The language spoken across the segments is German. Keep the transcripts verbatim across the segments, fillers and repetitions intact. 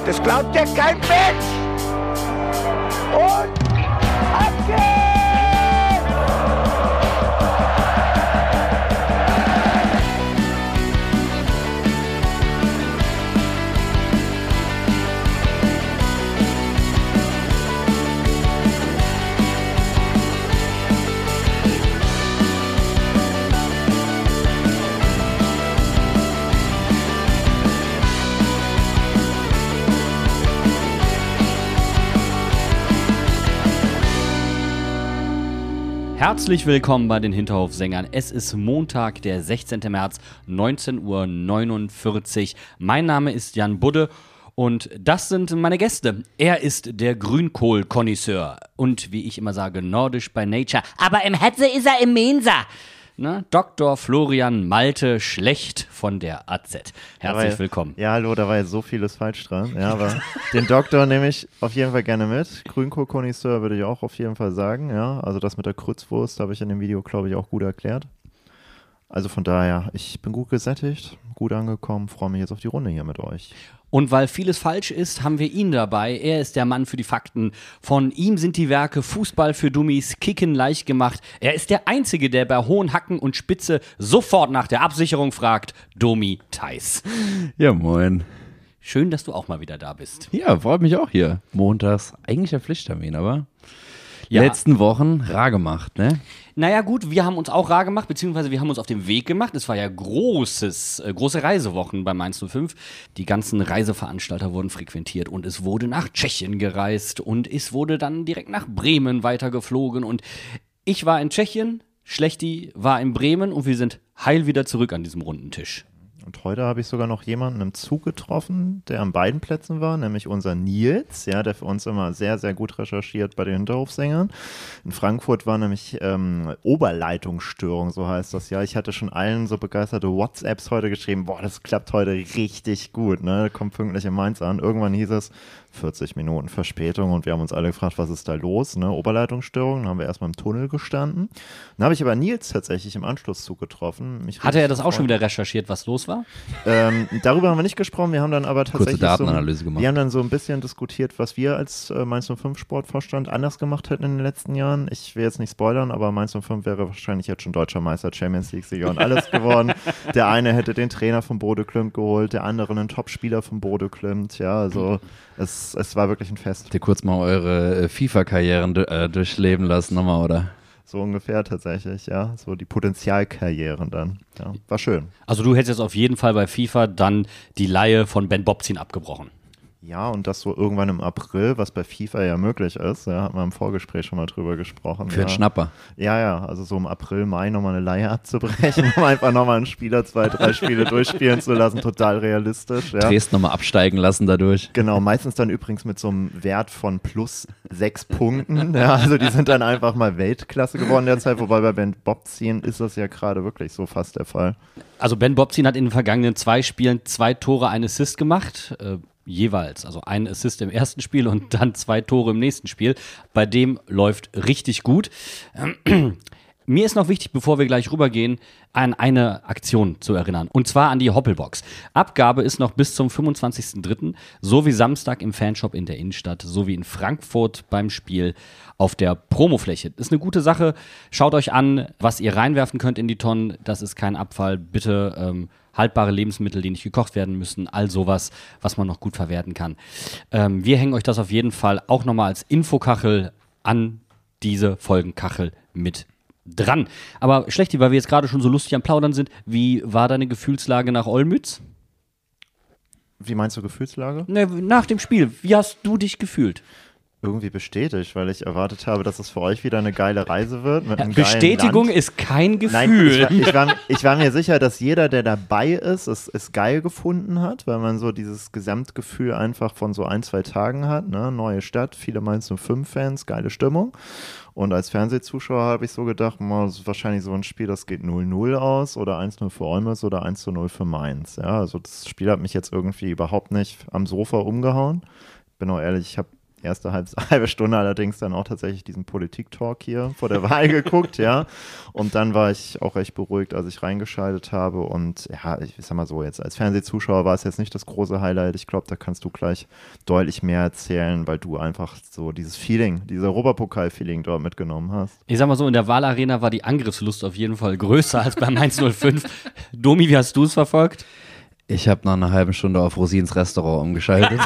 Das glaubt ja kein Mensch. Und ab geht's! Herzlich willkommen bei den Hinterhofsängern. Es ist Montag, der sechzehnten März, neunzehn Uhr neunundvierzig. Mein Name ist Jan Budde und das sind meine Gäste. Er ist der Grünkohl-Konnoisseur und, wie ich immer sage, nordisch by nature. Aber im Hetze ist er im Mensa. Ne? Doktor Florian Malte Schlecht von der A Z. Herzlich ja, willkommen. Ja, hallo, da war jetzt so vieles falsch dran. Ja, aber den Doktor nehme ich auf jeden Fall gerne mit. Grünkohl-Konnoisseur würde ich auch auf jeden Fall sagen. Ja, also das mit der Krützwurst habe ich in dem Video, glaube ich, auch gut erklärt. Also von daher, ich bin gut gesättigt, gut angekommen, freue mich jetzt auf die Runde hier mit euch. Und weil vieles falsch ist, haben wir ihn dabei. Er ist der Mann für die Fakten. Von ihm sind die Werke Fußball für Dummies, Kicken leicht gemacht. Er ist der Einzige, der bei hohen Hacken und Spitze sofort nach der Absicherung fragt. Domi Theis. Ja, moin. Schön, dass du auch mal wieder da bist. Ja, freut mich auch hier. Montags, eigentlich ein Pflichttermin, aber Ja. letzten Wochen rar gemacht, ne? Naja gut, wir haben uns auch rar gemacht, beziehungsweise wir haben uns auf den Weg gemacht. Es war ja großes, äh, große Reisewochen bei Mainz null fünf. Die ganzen Reiseveranstalter wurden frequentiert und es wurde nach Tschechien gereist und es wurde dann direkt nach Bremen weitergeflogen. Und ich war in Tschechien, Schlechti war in Bremen und wir sind heil wieder zurück an diesem runden Tisch. Und heute habe ich sogar noch jemanden im Zug getroffen, der an beiden Plätzen war, nämlich unser Nils, ja, der für uns immer sehr, sehr gut recherchiert bei den Hinterhofsängern. In Frankfurt war nämlich ähm, Oberleitungsstörung, so heißt das ja. Ich hatte schon allen so begeisterte WhatsApps heute geschrieben, boah, das klappt heute richtig gut, ne, kommt pünktlich in Mainz an. Irgendwann hieß es vierzig Minuten Verspätung und wir haben uns alle gefragt, was ist da los, ne, Oberleitungsstörung, dann haben wir erstmal im Tunnel gestanden. Dann habe ich aber Nils tatsächlich im Anschlusszug getroffen. Mich Hatte er das auch schon wieder recherchiert, was los war? Ähm, darüber haben wir nicht gesprochen, wir haben dann aber tatsächlich Kurze Datenanalyse so, gemacht. wir haben dann so ein bisschen diskutiert, was wir als äh, Mainz null fünf Sportvorstand anders gemacht hätten in den letzten Jahren. Ich will jetzt nicht spoilern, aber Mainz null fünf wäre wahrscheinlich jetzt schon deutscher Meister, Champions League-Sieger und alles geworden. Der eine hätte den Trainer von Bode Klimt geholt, der andere einen Top-Spieler von Bode Klimt, ja, also es, es war wirklich ein Fest. Habt ihr kurz mal eure äh, FIFA-Karrieren äh, durchleben lassen nochmal, oder? So ungefähr tatsächlich, ja, so die Potenzialkarrieren dann, ja, war schön. Also du hättest jetzt auf jeden Fall bei FIFA dann die Leihe von Ben Bobzien abgebrochen. Ja, und das so irgendwann im April, was bei FIFA ja möglich ist, ja, hat man im Vorgespräch schon mal drüber gesprochen. Für ja. einen Schnapper. Ja, ja, also so im April, Mai nochmal eine Leihe abzubrechen, um einfach nochmal einen Spieler zwei, drei Spiele durchspielen zu lassen, total realistisch. Ja. Dresden nochmal absteigen lassen dadurch. Genau, meistens dann übrigens mit so einem Wert von plus sechs Punkten. Ja, also die sind dann einfach mal Weltklasse geworden derzeit, wobei bei Ben Bobzien ist das ja gerade wirklich so fast der Fall. Also Ben Bobzien hat in den vergangenen zwei Spielen zwei Tore, ein Assist gemacht, äh, jeweils. Also ein Assist im ersten Spiel und dann zwei Tore im nächsten Spiel. Bei dem läuft richtig gut. Ähm, Mir ist noch wichtig, bevor wir gleich rübergehen, an eine Aktion zu erinnern. Und zwar an die Hoppelbox. Abgabe ist noch bis zum fünfundzwanzigsten dritten So wie Samstag im Fanshop in der Innenstadt, so wie in Frankfurt beim Spiel auf der Promofläche. Ist eine gute Sache. Schaut euch an, was ihr reinwerfen könnt in die Tonnen. Das ist kein Abfall. Bitte ähm, haltbare Lebensmittel, die nicht gekocht werden müssen. All sowas, was man noch gut verwerten kann. Ähm, wir hängen euch das auf jeden Fall auch nochmal als Infokachel an diese Folgenkachel mit dran. Aber Schlechti, weil wir jetzt gerade schon so lustig am Plaudern sind, wie war deine Gefühlslage nach Olmütz? Wie meinst du Gefühlslage? Ne, nach dem Spiel, wie hast du dich gefühlt? Irgendwie bestätigt, weil ich erwartet habe, dass es für euch wieder eine geile Reise wird. Mit einem Bestätigung geilen Land. ist kein Gefühl. Nein, ich war, ich, war, ich war mir sicher, dass jeder, der dabei ist, es, es geil gefunden hat, weil man so dieses Gesamtgefühl einfach von so ein, zwei Tagen hat. Ne? Neue Stadt, viele Mainz null fünf Fans, geile Stimmung. Und als Fernsehzuschauer habe ich so gedacht, das ist wahrscheinlich so ein Spiel, das geht null null aus oder eins null für Olmütz oder eins zu null für Mainz. Ja, also das Spiel hat mich jetzt irgendwie überhaupt nicht am Sofa umgehauen. Bin auch ehrlich, ich habe erste halb, halbe Stunde allerdings dann auch tatsächlich diesen Politik-Talk hier vor der Wahl geguckt, ja. Und dann war ich auch recht beruhigt, als ich reingeschaltet habe. Und ja, ich sag mal so, jetzt als Fernsehzuschauer war es jetzt nicht das große Highlight. Ich glaube, da kannst du gleich deutlich mehr erzählen, weil du einfach so dieses Feeling, dieses Europapokal-Feeling dort mitgenommen hast. Ich sag mal so, in der Wahlarena war die Angriffslust auf jeden Fall größer als beim eins null fünf. Domi, wie hast du es verfolgt? Ich habe nach einer halben Stunde auf Rosins Restaurant umgeschaltet.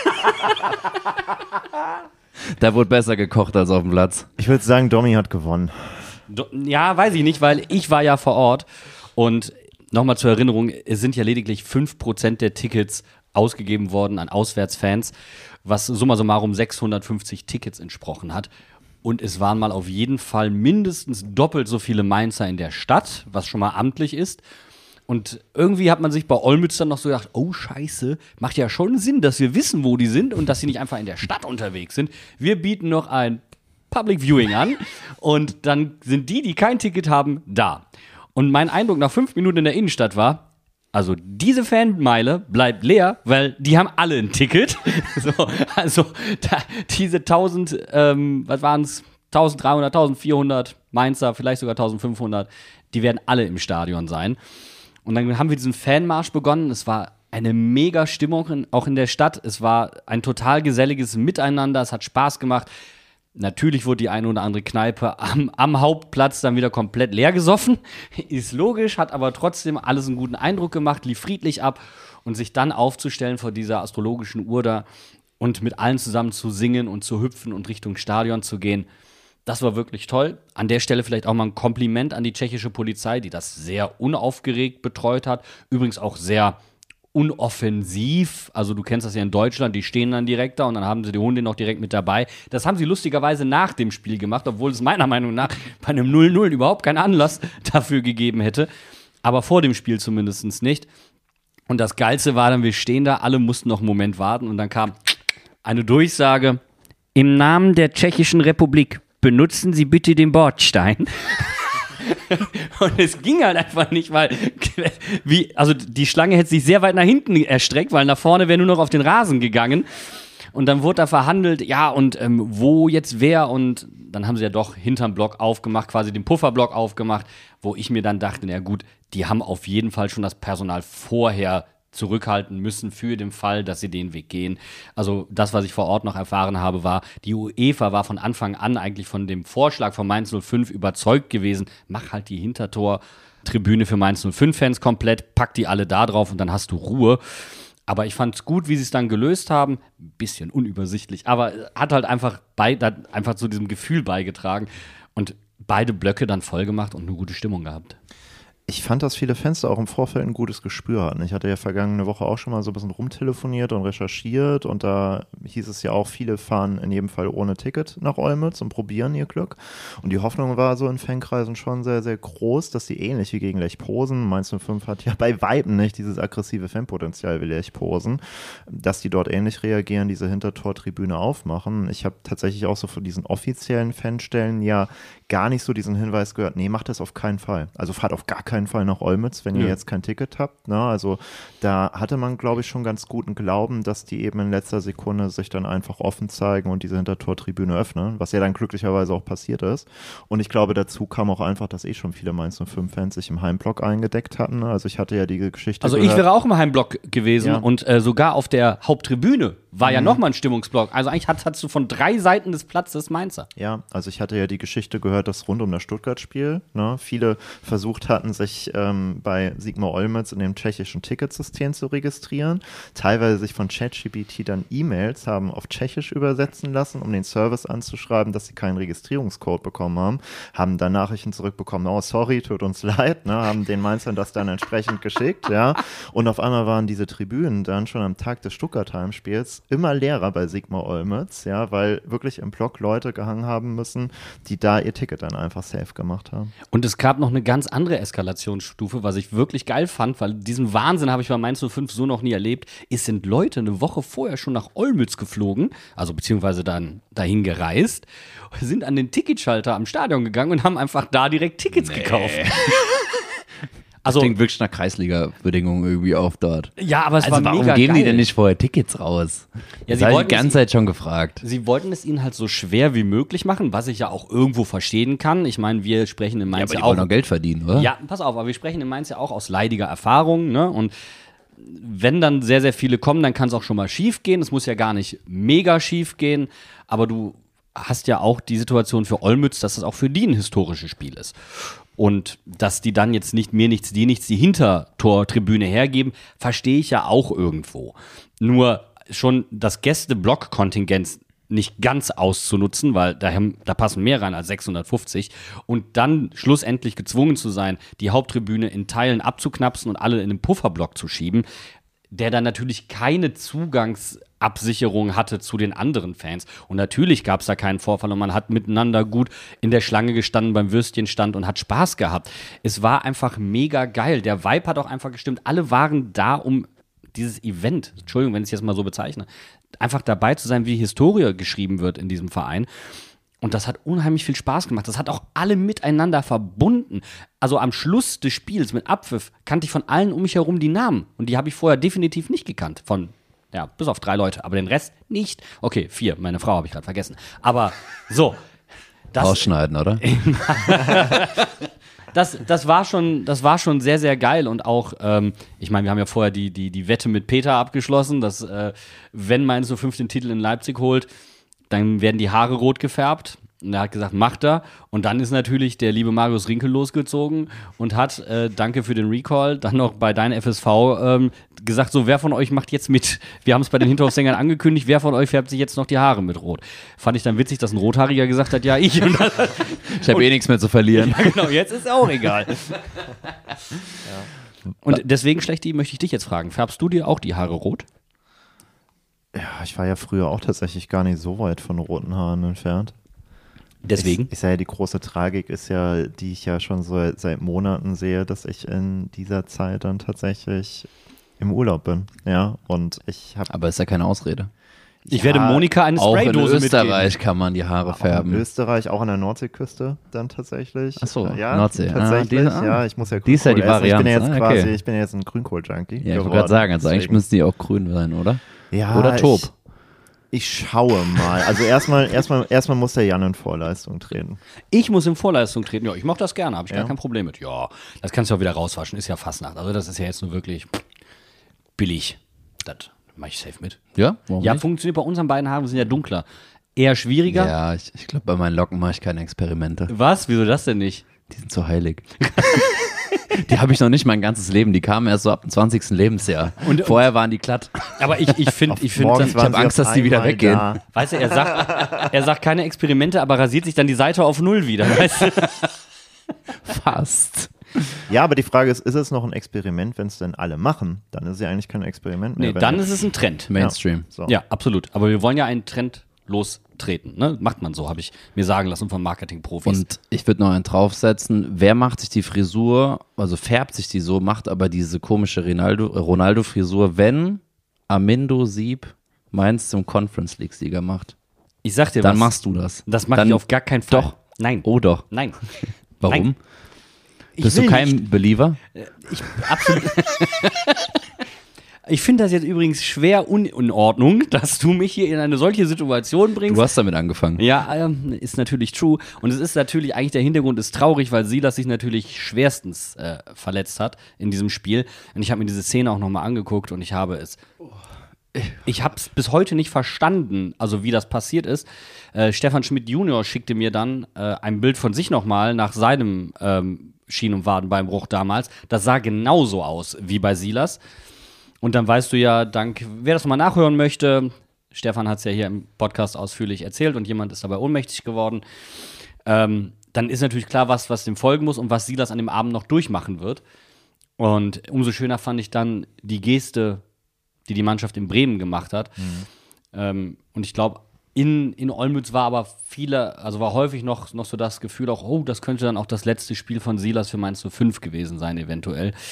Da wurde besser gekocht als auf dem Platz. Ich würde sagen, Domi hat gewonnen. Do- ja, weiß ich nicht, weil ich war ja vor Ort und nochmal zur Erinnerung, es sind ja lediglich fünf Prozent der Tickets ausgegeben worden an Auswärtsfans, was summa summarum sechshundertfünfzig Tickets entsprochen hat. Und es waren mal auf jeden Fall mindestens doppelt so viele Mainzer in der Stadt, was schon mal amtlich ist. Und irgendwie hat man sich bei Olmütz dann noch so gedacht, oh Scheiße, macht ja schon Sinn, dass wir wissen, wo die sind und dass sie nicht einfach in der Stadt unterwegs sind. Wir bieten noch ein Public Viewing an und dann sind die, die kein Ticket haben, da. Und mein Eindruck nach fünf Minuten in der Innenstadt war, also diese Fanmeile bleibt leer, weil die haben alle ein Ticket. So, also da, diese tausend, ähm, was waren es, dreizehnhundert, eintausendvierhundert Mainzer, vielleicht sogar eintausendfünfhundert, die werden alle im Stadion sein. Und dann haben wir diesen Fanmarsch begonnen. Es war eine mega Stimmung in, auch in der Stadt. Es war ein total geselliges Miteinander. Es hat Spaß gemacht. Natürlich wurde die eine oder andere Kneipe am, am Hauptplatz dann wieder komplett leer gesoffen. Ist logisch, hat aber trotzdem alles einen guten Eindruck gemacht, lief friedlich ab. Und sich dann aufzustellen vor dieser astrologischen Uhr da und mit allen zusammen zu singen und zu hüpfen und Richtung Stadion zu gehen, das war wirklich toll. An der Stelle vielleicht auch mal ein Kompliment an die tschechische Polizei, die das sehr unaufgeregt betreut hat. Übrigens auch sehr unoffensiv. Also du kennst das ja in Deutschland, die stehen dann direkt da und dann haben sie die Hunde noch direkt mit dabei. Das haben sie lustigerweise nach dem Spiel gemacht, obwohl es meiner Meinung nach bei einem null null überhaupt keinen Anlass dafür gegeben hätte. Aber vor dem Spiel zumindest nicht. Und das Geilste war dann, wir stehen da, alle mussten noch einen Moment warten und dann kam eine Durchsage: Im Namen der Tschechischen Republik benutzen Sie bitte den Bordstein. Und es ging halt einfach nicht, weil wie, also die Schlange hätte sich sehr weit nach hinten erstreckt, weil nach vorne wäre nur noch auf den Rasen gegangen. Und dann wurde da verhandelt, ja, und ähm, wo jetzt wer? Und dann haben sie ja doch hinterm Block aufgemacht, quasi den Pufferblock aufgemacht, wo ich mir dann dachte, na gut, die haben auf jeden Fall schon das Personal vorher zurückhalten müssen für den Fall, dass sie den Weg gehen. Also das, was ich vor Ort noch erfahren habe, war, die UEFA war von Anfang an eigentlich von dem Vorschlag von Mainz null fünf überzeugt gewesen, mach halt die Hintertor-Tribüne für Mainz null fünf-Fans komplett, pack die alle da drauf und dann hast du Ruhe. Aber ich fand es gut, wie sie es dann gelöst haben. Ein bisschen unübersichtlich, aber hat halt einfach, bei, hat einfach zu diesem Gefühl beigetragen und beide Blöcke dann voll gemacht und eine gute Stimmung gehabt. Ich fand, dass viele Fans auch im Vorfeld ein gutes Gespür hatten. Ich hatte ja vergangene Woche auch schon mal so ein bisschen rumtelefoniert und recherchiert und da hieß es ja auch, viele fahren in jedem Fall ohne Ticket nach Olmütz und probieren ihr Glück. Und die Hoffnung war so in Fankreisen schon sehr, sehr groß, dass die ähnlich wie gegen Lech Posen, Mainz null fünf hat ja bei Weitem nicht dieses aggressive Fanpotenzial wie Lech Posen, dass die dort ähnlich reagieren, diese Hintertortribüne aufmachen. Ich habe tatsächlich auch so von diesen offiziellen Fanstellen ja gar nicht so diesen Hinweis gehört, nee, macht das auf keinen Fall. Also fahrt auf gar keinen Fall nach Olmütz, wenn ihr ja. jetzt kein Ticket habt. Ne? Also da hatte man, glaube ich, schon ganz guten Glauben, dass die eben in letzter Sekunde sich dann einfach offen zeigen und diese Hintertortribüne öffnen, was ja dann glücklicherweise auch passiert ist. Und ich glaube, dazu kam auch einfach, dass eh schon viele Mainz null fünf-Fans sich im Heimblock eingedeckt hatten. Also ich hatte ja die Geschichte Also gehört. Ich wäre auch im Heimblock gewesen Ja. und äh, sogar auf der Haupttribüne war mhm. ja nochmal ein Stimmungsblock. Also eigentlich hat, hattest du von drei Seiten des Platzes Mainzer. Ja, also ich hatte ja die Geschichte gehört, dass rund um das Stuttgart-Spiel ne, viele versucht hatten, sich ähm, bei Sigma Olmütz in dem tschechischen Ticketsystem zu registrieren. Teilweise sich von ChatGPT dann E-Mails haben auf Tschechisch übersetzen lassen, um den Service anzuschreiben, dass sie keinen Registrierungscode bekommen haben. Haben dann Nachrichten zurückbekommen, oh sorry, tut uns leid, ne, haben den Mainzern das dann entsprechend geschickt. Ja. Und auf einmal waren diese Tribünen dann schon am Tag des Stuttgart-Heimspiels immer leerer bei Sigma Olmütz, ja, weil wirklich im Block Leute gehangen haben müssen, die da ihr Ticket dann einfach safe gemacht haben. Und es gab noch eine ganz andere Eskalationsstufe, was ich wirklich geil fand, weil diesen Wahnsinn habe ich bei Mainz null fünf so noch nie erlebt. Es sind Leute eine Woche vorher schon nach Olmütz geflogen, also beziehungsweise dann dahin gereist, sind an den Ticketschalter am Stadion gegangen und haben einfach da direkt Tickets Nee. gekauft. Also, klingt wirklich nach Kreisliga-Bedingungen irgendwie auf dort. ja, aber es Also war warum mega geben geil. die denn nicht vorher Tickets raus? Ja, das sie habe ich wollten die ganze es- Zeit schon gefragt. Sie wollten es ihnen halt so schwer wie möglich machen, was ich ja auch irgendwo verstehen kann. Ich meine, wir sprechen in Ja, Mainz aber ja, die auch. wollen auch Geld verdienen, oder? Ja, pass auf, aber wir sprechen in Mainz ja auch aus leidiger Erfahrung, ne? Und wenn dann sehr, sehr viele kommen, dann kann es auch schon mal schief gehen. Es muss ja gar nicht mega schief gehen, aber du hast ja auch die Situation für Olmütz, dass das auch für die ein historisches Spiel ist. Und dass die dann jetzt nicht mir nichts, die nichts, die Hintertortribüne hergeben, verstehe ich ja auch irgendwo. Nur schon das Gäste-Block-Kontingent nicht ganz auszunutzen, weil da, haben, da passen mehr rein als sechshundertfünfzig und dann schlussendlich gezwungen zu sein, die Haupttribüne in Teilen abzuknapsen und alle in den Pufferblock zu schieben, der dann natürlich keine Zugangsabsicherung hatte zu den anderen Fans. Und natürlich gab es da keinen Vorfall und man hat miteinander gut in der Schlange gestanden, beim Würstchenstand und hat Spaß gehabt. Es war einfach mega geil. Der Vibe hat auch einfach gestimmt. Alle waren da, um dieses Event, Entschuldigung, wenn ich es jetzt mal so bezeichne, einfach dabei zu sein, wie Historie geschrieben wird in diesem Verein. Und das hat unheimlich viel Spaß gemacht. Das hat auch alle miteinander verbunden. Also am Schluss des Spiels mit Abpfiff kannte ich von allen um mich herum die Namen. Und die habe ich vorher definitiv nicht gekannt. Von, ja, bis auf drei Leute. Aber den Rest nicht. Okay, vier. Meine Frau habe ich gerade vergessen. Aber so. Das, Rausschneiden, oder? das, das, war schon, das war schon sehr, sehr geil. Und auch, ähm, ich meine, wir haben ja vorher die, die, die Wette mit Peter abgeschlossen, dass äh, wenn Mainz null fünf den Titel in Leipzig holt, dann werden die Haare rot gefärbt. Und er hat gesagt, macht er. Und dann ist natürlich der liebe Marius Rinkel losgezogen und hat, äh, danke für den Recall, dann noch bei Dein F S V ähm, gesagt, so, wer von euch macht jetzt mit? Wir haben es bei den Hinterhofsängern angekündigt, wer von euch färbt sich jetzt noch die Haare mit rot? Fand ich dann witzig, dass ein Rothaariger gesagt hat, ja, ich. Und dann, Ich habe eh nichts mehr zu verlieren. ja, genau, jetzt ist auch egal. Und deswegen, Schlechti, möchte ich dich jetzt fragen, färbst du dir auch die Haare rot? Ja, ich war ja früher auch tatsächlich gar nicht so weit von roten Haaren entfernt. Deswegen? Ich, ich sage ja, die große Tragik ist ja, die ich ja schon so seit Monaten sehe, dass ich in dieser Zeit dann tatsächlich im Urlaub bin. Ja, und ich habe. Aber ist ja keine Ausrede. Ich werde Monika eine Auch in Spraydose Österreich mitgeben. kann man die Haare färben. In Österreich, auch an der Nordseeküste dann tatsächlich. Ach so, ja, Nordsee. Ah, Tatsächlich, die- ah. ja, ich muss ja Die ist ja die Grünkohl essen. Ich bin ja Variante. jetzt Ah, okay. quasi, ich bin ja jetzt ein Grünkohl-Junkie. Ja, ich wollte geworden. gerade sagen, also eigentlich Deswegen- müssen die auch grün sein, oder? Ja, Oder Taub. Ich, ich schaue mal. Also erstmal, erstmal, erstmal muss der Jan in Vorleistung treten. Ich muss in Vorleistung treten. Ja, ich mache das gerne, habe ich Ja. gar kein Problem mit. Ja, das kannst du auch wieder rauswaschen, ist ja Fastnacht. Also das ist ja jetzt nur wirklich billig. Das mache ich safe mit. Ja? Warum Ja, nicht? funktioniert bei unseren beiden Haaren, sind ja dunkler. Eher schwieriger. Ja, ich, ich glaube, bei meinen Locken mache ich keine Experimente. Was? Wieso das denn nicht? Die sind zu heilig. Die habe ich noch nicht mein ganzes Leben. Die kamen erst so ab dem zwanzigsten Lebensjahr. Und- Vorher waren die glatt. Aber ich, ich finde, ich finde, Morgens das- waren hab sie Angst, auf dass die wieder einmal weggehen. da. weißt du, er sagt, er sagt keine Experimente, aber rasiert sich dann die Seite auf Null wieder. Weißt du? Fast. Ja, aber die Frage ist, ist es noch ein Experiment, wenn es denn alle machen? Dann ist es ja eigentlich kein Experiment mehr. Nee, wenn dann ich- ist es ein Trend. Mainstream. So. Ja, absolut. Aber wir wollen ja einen Trend lostreten. Ne? Macht man so, habe ich mir sagen lassen von Marketingprofis. Und ich würde noch einen draufsetzen. Wer macht sich die Frisur, also färbt sich die so, macht aber diese komische Ronaldo, Ronaldo-Frisur, wenn Armindo Sieb Mainz zum Conference League-Sieger macht? ich sag dir Dann was. machst du das. Das mache Dann- ich auf gar keinen Fall. Doch. Nein. Oh doch. Nein. Warum? Nein. Ich Bist du will kein nicht. Believer? Ich, absolut. Ich finde das jetzt übrigens schwer un in Ordnung, dass du mich hier in eine solche Situation bringst. Du hast damit angefangen. Ja, ähm, ist natürlich true. Und es ist natürlich, eigentlich der Hintergrund ist traurig, weil Silas sich natürlich schwerstens äh, verletzt hat in diesem Spiel. Und ich habe mir diese Szene auch nochmal angeguckt und ich habe es. Ich habe es bis heute nicht verstanden, also wie das passiert ist. Äh, Stefan Schmidt Junior schickte mir dann äh, ein Bild von sich nochmal nach seinem ähm, Schien- und Wadenbeinbruch damals. Das sah genauso aus wie bei Silas. Und dann weißt du ja, dank, wer das nochmal nachhören möchte, Stefan hat es ja hier im Podcast ausführlich erzählt und jemand ist dabei ohnmächtig geworden, ähm, dann ist natürlich klar, was, was dem folgen muss und was Silas an dem Abend noch durchmachen wird. Und umso schöner fand ich dann die Geste, die die Mannschaft in Bremen gemacht hat. Ähm, und ich glaube, in, in Olmütz war aber viele, also war häufig noch, noch so das Gefühl auch, oh, das könnte dann auch das letzte Spiel von Silas für Mainz null fünf gewesen sein, eventuell.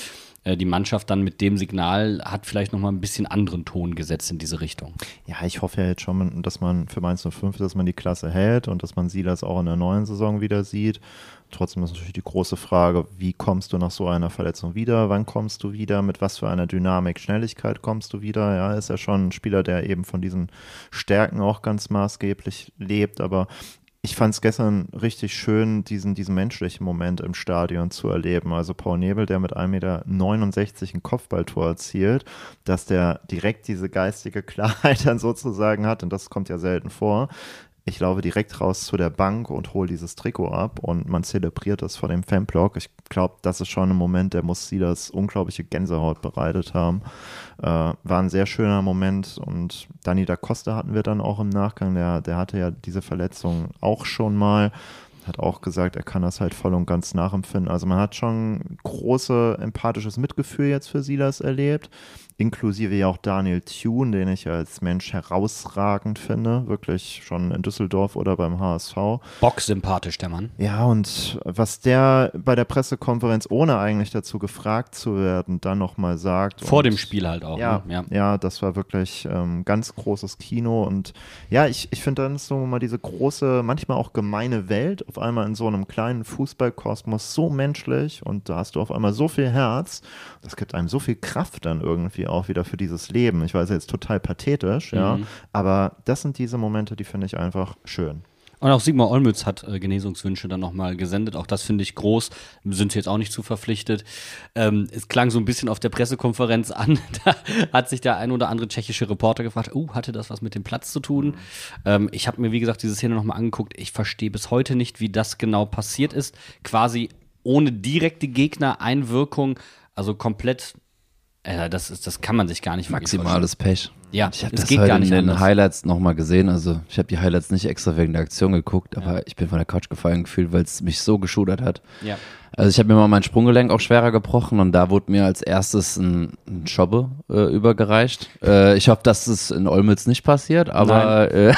äh, die Mannschaft dann mit dem Signal hat vielleicht nochmal ein bisschen anderen Ton gesetzt in diese Richtung. Ja, ich hoffe ja jetzt schon, dass man für Mainz null fünf, dass man die Klasse hält und dass man sie das auch in der neuen Saison wieder sieht. Trotzdem ist natürlich die große Frage, wie kommst du nach so einer Verletzung wieder? Wann kommst du wieder? Mit was für einer Dynamik, Schnelligkeit kommst du wieder? Ja, ist ja schon ein Spieler, der eben von diesen Stärken auch ganz maßgeblich lebt. Aber ich fand es gestern richtig schön, diesen, diesen menschlichen Moment im Stadion zu erleben. Also Paul Nebel, der mit ein Meter neunundsechzig ein Kopfballtor erzielt, dass der direkt diese geistige Klarheit dann sozusagen hat. Und das kommt ja selten vor. Ich laufe direkt raus zu der Bank und hole dieses Trikot ab und man zelebriert das vor dem Fanblock. Ich glaube, das ist schon ein Moment, der muss sie das unglaubliche Gänsehaut bereitet haben. Äh, war ein sehr schöner Moment und Dani da Costa hatten wir dann auch im Nachgang. Der, der hatte ja diese Verletzung auch schon mal. Hat auch gesagt, er kann das halt voll und ganz nachempfinden. Also man hat schon große empathisches Mitgefühl jetzt für Silas erlebt, inklusive ja auch Daniel Thune, den ich als Mensch herausragend finde, wirklich schon in Düsseldorf oder beim H S V. Bocksympathisch, der Mann. Ja, und was der bei der Pressekonferenz, ohne eigentlich dazu gefragt zu werden, dann nochmal sagt. Vor und, dem Spiel halt auch. Ja, ne? ja. ja, das war wirklich ähm, ganz großes Kino und ja, ich, ich finde dann ist so mal diese große, manchmal auch gemeine Welt, auf einmal in so einem kleinen Fußballkosmos so menschlich und da hast du auf einmal so viel Herz, das gibt einem so viel Kraft dann irgendwie auch wieder für dieses Leben. Ich weiß jetzt total pathetisch, ja, Mhm. aber das sind diese Momente, die finde ich einfach schön. Und auch Sigmar Olmütz hat äh, Genesungswünsche dann nochmal gesendet. Auch das finde ich groß. Sind sie jetzt auch nicht zu verpflichtet. Ähm, es klang so ein bisschen auf der Pressekonferenz an. Da hat sich der ein oder andere tschechische Reporter gefragt, uh, hatte das was mit dem Platz zu tun? Mhm. Ähm, ich habe mir, wie gesagt, diese Szene nochmal angeguckt. Ich verstehe bis heute nicht, wie das genau passiert ist. Quasi ohne direkte Gegnereinwirkung. Also komplett, äh, das, ist, das kann man sich gar nicht wirklich Maximales Pech. Ja, ich habe es das geht heute gar in nicht den anders. Highlights nochmal gesehen. Also ich habe die Highlights nicht extra wegen der Aktion geguckt, aber Ja. ich bin von der Couch gefallen gefühlt, weil es mich so geschudert hat. Ja. Also ich habe mir mal mein Sprunggelenk auch schwerer gebrochen und da wurde mir als erstes ein, ein Schobbe äh, übergereicht. Äh, ich hoffe, dass es in Olmütz nicht passiert, aber äh,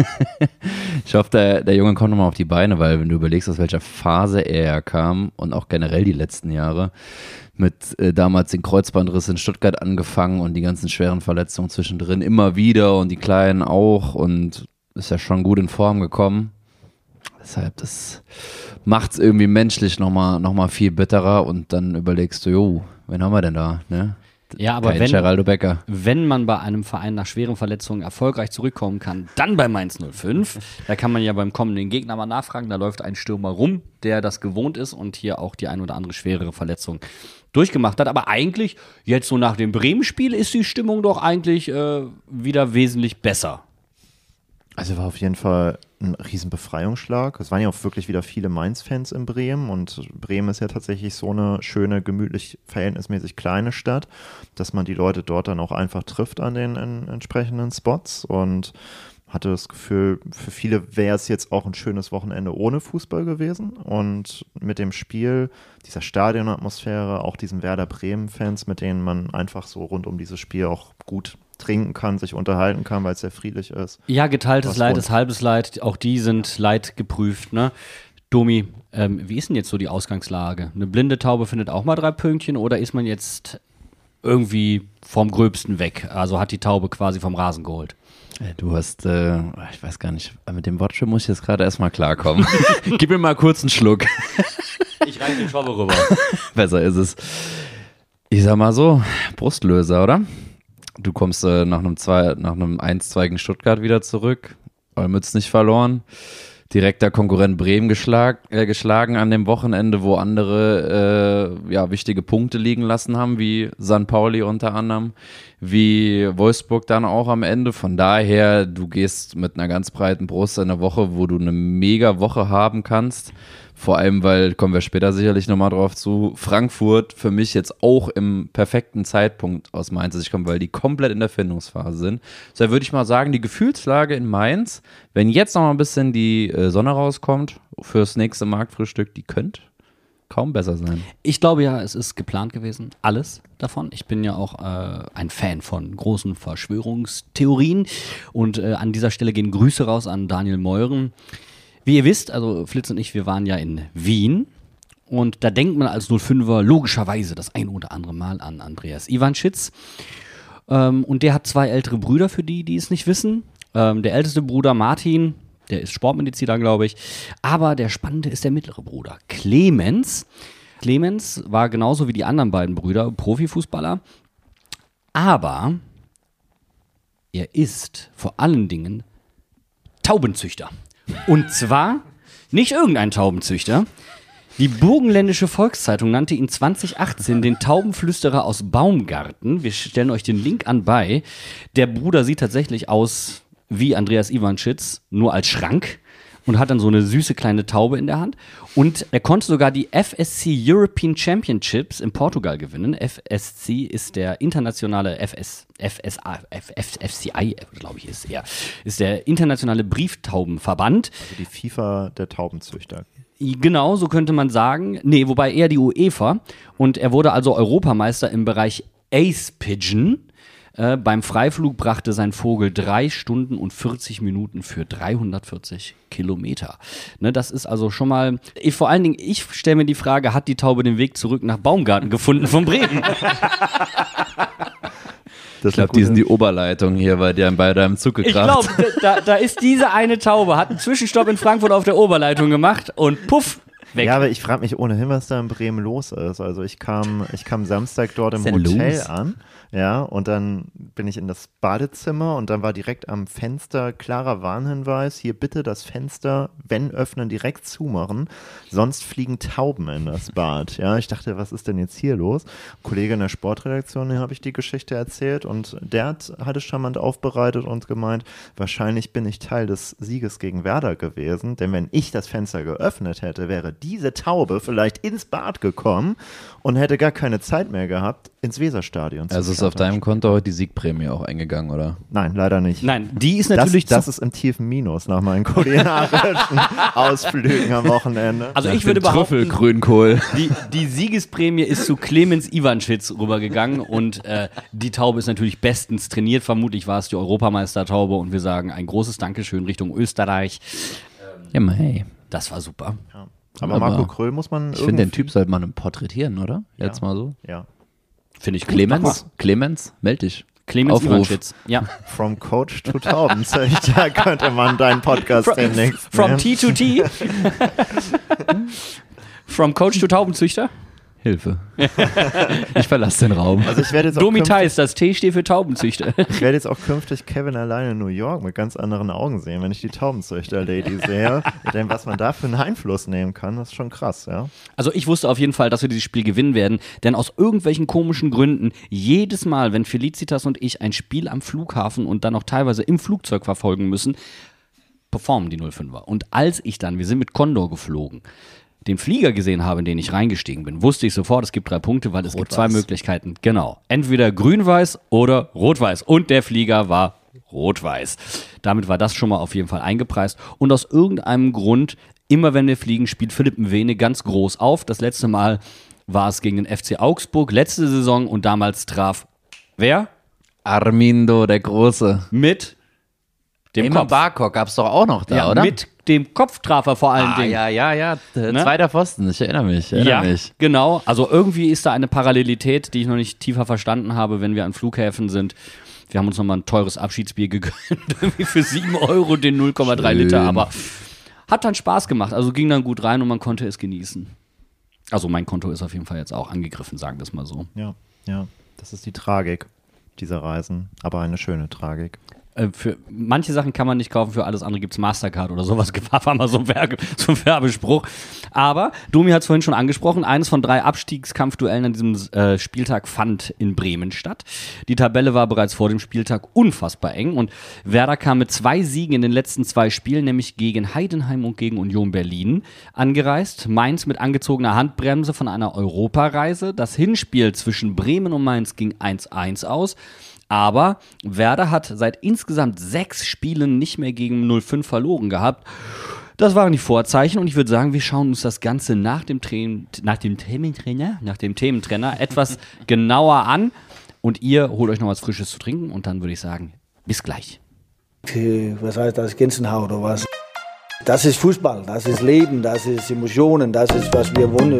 ich hoffe, der, der Junge kommt nochmal auf die Beine, weil wenn du überlegst, aus welcher Phase er kam und auch generell die letzten Jahre, mit äh, damals den Kreuzbandriss in Stuttgart angefangen und die ganzen schweren Verletzungen zwischendrin immer wieder und die kleinen auch und ist ja schon gut in Form gekommen. Deshalb, das macht es irgendwie menschlich nochmal noch mal viel bitterer und dann überlegst du, jo, wen haben wir denn da, ne? Ja, aber Kein wenn, Geraldo Becker. wenn man bei einem Verein nach schweren Verletzungen erfolgreich zurückkommen kann, dann bei Mainz null fünf. Da kann man ja beim kommenden Gegner mal nachfragen. Da läuft ein Stürmer rum, der das gewohnt ist und hier auch die ein oder andere schwerere Verletzung durchgemacht hat. Aber eigentlich, jetzt so nach dem Bremen-Spiel, ist die Stimmung doch eigentlich äh, wieder wesentlich besser. Also war auf jeden Fall ein riesen Befreiungsschlag. Es waren ja auch wirklich wieder viele Mainz-Fans in Bremen und Bremen ist ja tatsächlich so eine schöne, gemütlich, verhältnismäßig kleine Stadt, dass man die Leute dort dann auch einfach trifft an den in, entsprechenden Spots und hatte das Gefühl, für viele wäre es jetzt auch ein schönes Wochenende ohne Fußball gewesen und mit dem Spiel, dieser Stadionatmosphäre, auch diesen Werder Bremen-Fans, mit denen man einfach so rund um dieses Spiel auch gut trinken kann, sich unterhalten kann, weil es sehr friedlich ist. Ja, geteiltes Was Leid rund. ist halbes Leid. Auch die sind leidgeprüft, ne? Domi, ähm, wie ist denn jetzt so die Ausgangslage? Eine blinde Taube findet auch mal drei Pünktchen oder ist man jetzt irgendwie vom Gröbsten weg? Also hat die Taube quasi vom Rasen geholt. Du hast, äh, ich weiß gar nicht, mit dem Wortspiel muss ich jetzt gerade erstmal klarkommen. Gib mir mal kurz einen Schluck. Ich reiche den Schwabbe rüber. Besser ist es. Ich sag mal so, Brustlöser, oder? Du kommst äh, nach einem zwei, nach einem eins zwei gegen Stuttgart wieder zurück. Olmütz nicht verloren. Direkter Konkurrent Bremen geschlag, äh, geschlagen an dem Wochenende, wo andere äh, ja, wichtige Punkte liegen lassen haben, wie Sankt Pauli unter anderem, wie Wolfsburg dann auch am Ende. Von daher, du gehst mit einer ganz breiten Brust in eine Woche, wo du eine mega Woche haben kannst. Vor allem, weil, kommen wir später sicherlich nochmal drauf zu, Frankfurt für mich jetzt auch im perfekten Zeitpunkt aus Mainz Sicht kommt, weil die komplett in der Findungsphase sind. Deshalb würde ich mal sagen, die Gefühlslage in Mainz, wenn jetzt noch mal ein bisschen die äh, Sonne rauskommt fürs nächste Marktfrühstück, die könnte kaum besser sein. Ich glaube ja, es ist geplant gewesen, alles davon. Ich bin ja auch äh, ein Fan von großen Verschwörungstheorien und äh, an dieser Stelle gehen Grüße raus an Daniel Meuren. Wie ihr wisst, also Flitz und ich, wir waren ja in Wien Und da denkt man als null fünfer logischerweise das ein oder andere Mal an Andreas Ivanschitz. Ähm, und der hat zwei ältere Brüder, für die, die es nicht wissen. Ähm, der älteste Bruder Martin, der ist Sportmediziner, glaube ich. Aber der spannende ist der mittlere Bruder, Clemens. Clemens war genauso wie die anderen beiden Brüder Profifußballer. Aber er ist vor allen Dingen Taubenzüchter. Und zwar nicht irgendein Taubenzüchter. Die Burgenländische Volkszeitung nannte ihn zwanzig achtzehn den Taubenflüsterer aus Baumgarten. Wir stellen euch den Link an bei. Der Bruder sieht tatsächlich aus wie Andreas Ivanschitz, nur als Schrank und hat dann so eine süße kleine Taube in der Hand. Und er konnte sogar die F S C European Championships in Portugal gewinnen. F S C ist der internationale F S, F S A, F, F, F C I, glaube ich, ist er, ist der internationale Brieftaubenverband. Also die FIFA der Taubenzüchter. Genau, so könnte man sagen. Nee, wobei eher die UEFA. Und er wurde also Europameister im Bereich Ace Pigeon. Äh, beim Freiflug brachte sein Vogel drei Stunden und vierzig Minuten für dreihundertvierzig Kilometer. Ne, das ist also schon mal, ich, vor allen Dingen, ich stelle mir die Frage, hat die Taube den Weg zurück nach Baumgarten gefunden von Bremen? Ich glaube, die sind die Oberleitung hier bei dir bei deinem Zug gekracht. Ich glaube, da, da ist diese eine Taube, hat einen Zwischenstopp in Frankfurt auf der Oberleitung gemacht und puff, weg. Ja, aber ich frage mich ohnehin, was da in Bremen los ist. Also ich kam, ich kam Samstag dort im Was ist denn Hotel los? an, ja, und dann bin ich in das Badezimmer und dann war direkt am Fenster klarer Warnhinweis, hier bitte das Fenster, wenn öffnen, direkt zumachen, sonst fliegen Tauben in das Bad. Ja, ich dachte, was ist denn jetzt hier los? Ein Kollege in der Sportredaktion, dem habe ich die Geschichte erzählt und der hat, hat es charmant aufbereitet und gemeint, wahrscheinlich bin ich Teil des Sieges gegen Werder gewesen, denn wenn ich das Fenster geöffnet hätte, wäre diese Taube vielleicht ins Bad gekommen und hätte gar keine Zeit mehr gehabt, ins Weserstadion zu Also ist auf deinem Konto heute die Siegprämie auch eingegangen, oder? Nein, leider nicht. Nein, die ist Das, natürlich das zu- ist im tiefen Minus nach meinen kulinarischen Ausflügen am Wochenende. Also Nach ich würde dem behaupten, Trüffelgrünkohl. die, die Siegesprämie ist zu Clemens Ivanschitz rübergegangen und äh, die Taube ist natürlich bestens trainiert. Vermutlich war es die Europameistertaube und wir sagen ein großes Dankeschön Richtung Österreich. Ja, mal, hey. Das war super. Ja. Aber Marco Kröll muss man Ich finde, den irgendwie- Typ sollte man porträtieren, oder? Jetzt mal so. Ja. Finde ich gut. Clemens, Clemens, meld dich. Clemens Aufruf. Ivanschitz. Ja. From Coach to Taubenzüchter könnte man deinen Podcast demnächst From nennen. T to T. From Coach to Taubenzüchter. Hilfe. Ich verlasse den Raum. Also ich werde jetzt auch Domitais, das T steht für Taubenzüchter. Ich werde jetzt auch künftig Kevin alleine in New York mit ganz anderen Augen sehen, wenn ich die Taubenzüchter-Lady sehe. Denn was man da für einen Einfluss nehmen kann, das ist schon krass, ja. Also ich wusste auf jeden Fall, dass wir dieses Spiel gewinnen werden, denn aus irgendwelchen komischen Gründen, jedes Mal, wenn Felicitas und ich ein Spiel am Flughafen und dann noch teilweise im Flugzeug verfolgen müssen, performen die null fünfer. Und als ich dann, wir sind mit Condor geflogen, den Flieger gesehen habe, in den ich reingestiegen bin, wusste ich sofort, es gibt drei Punkte, weil es gibt zwei Möglichkeiten. Genau. Entweder grün-weiß oder rot-weiß. Und der Flieger war rot-weiß. Damit war das schon mal auf jeden Fall eingepreist. Und aus irgendeinem Grund, immer wenn wir fliegen, spielt Philipp Mwene ganz groß auf. Das letzte Mal war es gegen den F C Augsburg, letzte Saison. Und damals traf wer? Armindo, der Große. Mit dem Immer Kopf. Barkok gab es doch auch noch da, Ja, oder? mit dem Kopftreffer vor allen ah, Dingen. ja, ja, ja. Äh, Ne? Zweiter Pfosten, ich erinnere mich. Ich erinnere Ja, mich. genau. Also irgendwie ist da eine Parallelität, die ich noch nicht tiefer verstanden habe, wenn wir an Flughäfen sind. Wir haben uns nochmal ein teures Abschiedsbier gegönnt, irgendwie für sieben Euro den null Komma drei Liter, Schön. aber hat dann Spaß gemacht. Also ging dann gut rein und man konnte es genießen. Also mein Konto ist auf jeden Fall jetzt auch angegriffen, sagen wir es mal so. Ja, ja. Das ist die Tragik dieser Reisen, aber eine schöne Tragik. Äh, Für manche Sachen kann man nicht kaufen, für alles andere gibt es Mastercard oder sowas. War mal so ein, Werbe, so ein Werbespruch. Aber Domi hat es vorhin schon angesprochen, eines von drei Abstiegskampfduellen an diesem äh, Spieltag fand in Bremen statt. Die Tabelle war bereits vor dem Spieltag unfassbar eng und Werder kam mit zwei Siegen in den letzten zwei Spielen, nämlich gegen Heidenheim und gegen Union Berlin, angereist. Mainz mit angezogener Handbremse von einer Europareise. Das Hinspiel zwischen Bremen und Mainz ging eins eins aus. Aber Werder hat seit insgesamt sechs Spielen nicht mehr gegen null fünf verloren gehabt. Das waren die Vorzeichen und ich würde sagen, wir schauen uns das Ganze nach dem, Train- nach dem Thementrainer, nach dem Thementrainer etwas genauer an. Und ihr holt euch noch was Frisches zu trinken und dann würde ich sagen, bis gleich. Was heißt das, Gänsehaut oder was? Das ist Fußball, das ist Leben, das ist Emotionen, das ist, was wir wollen.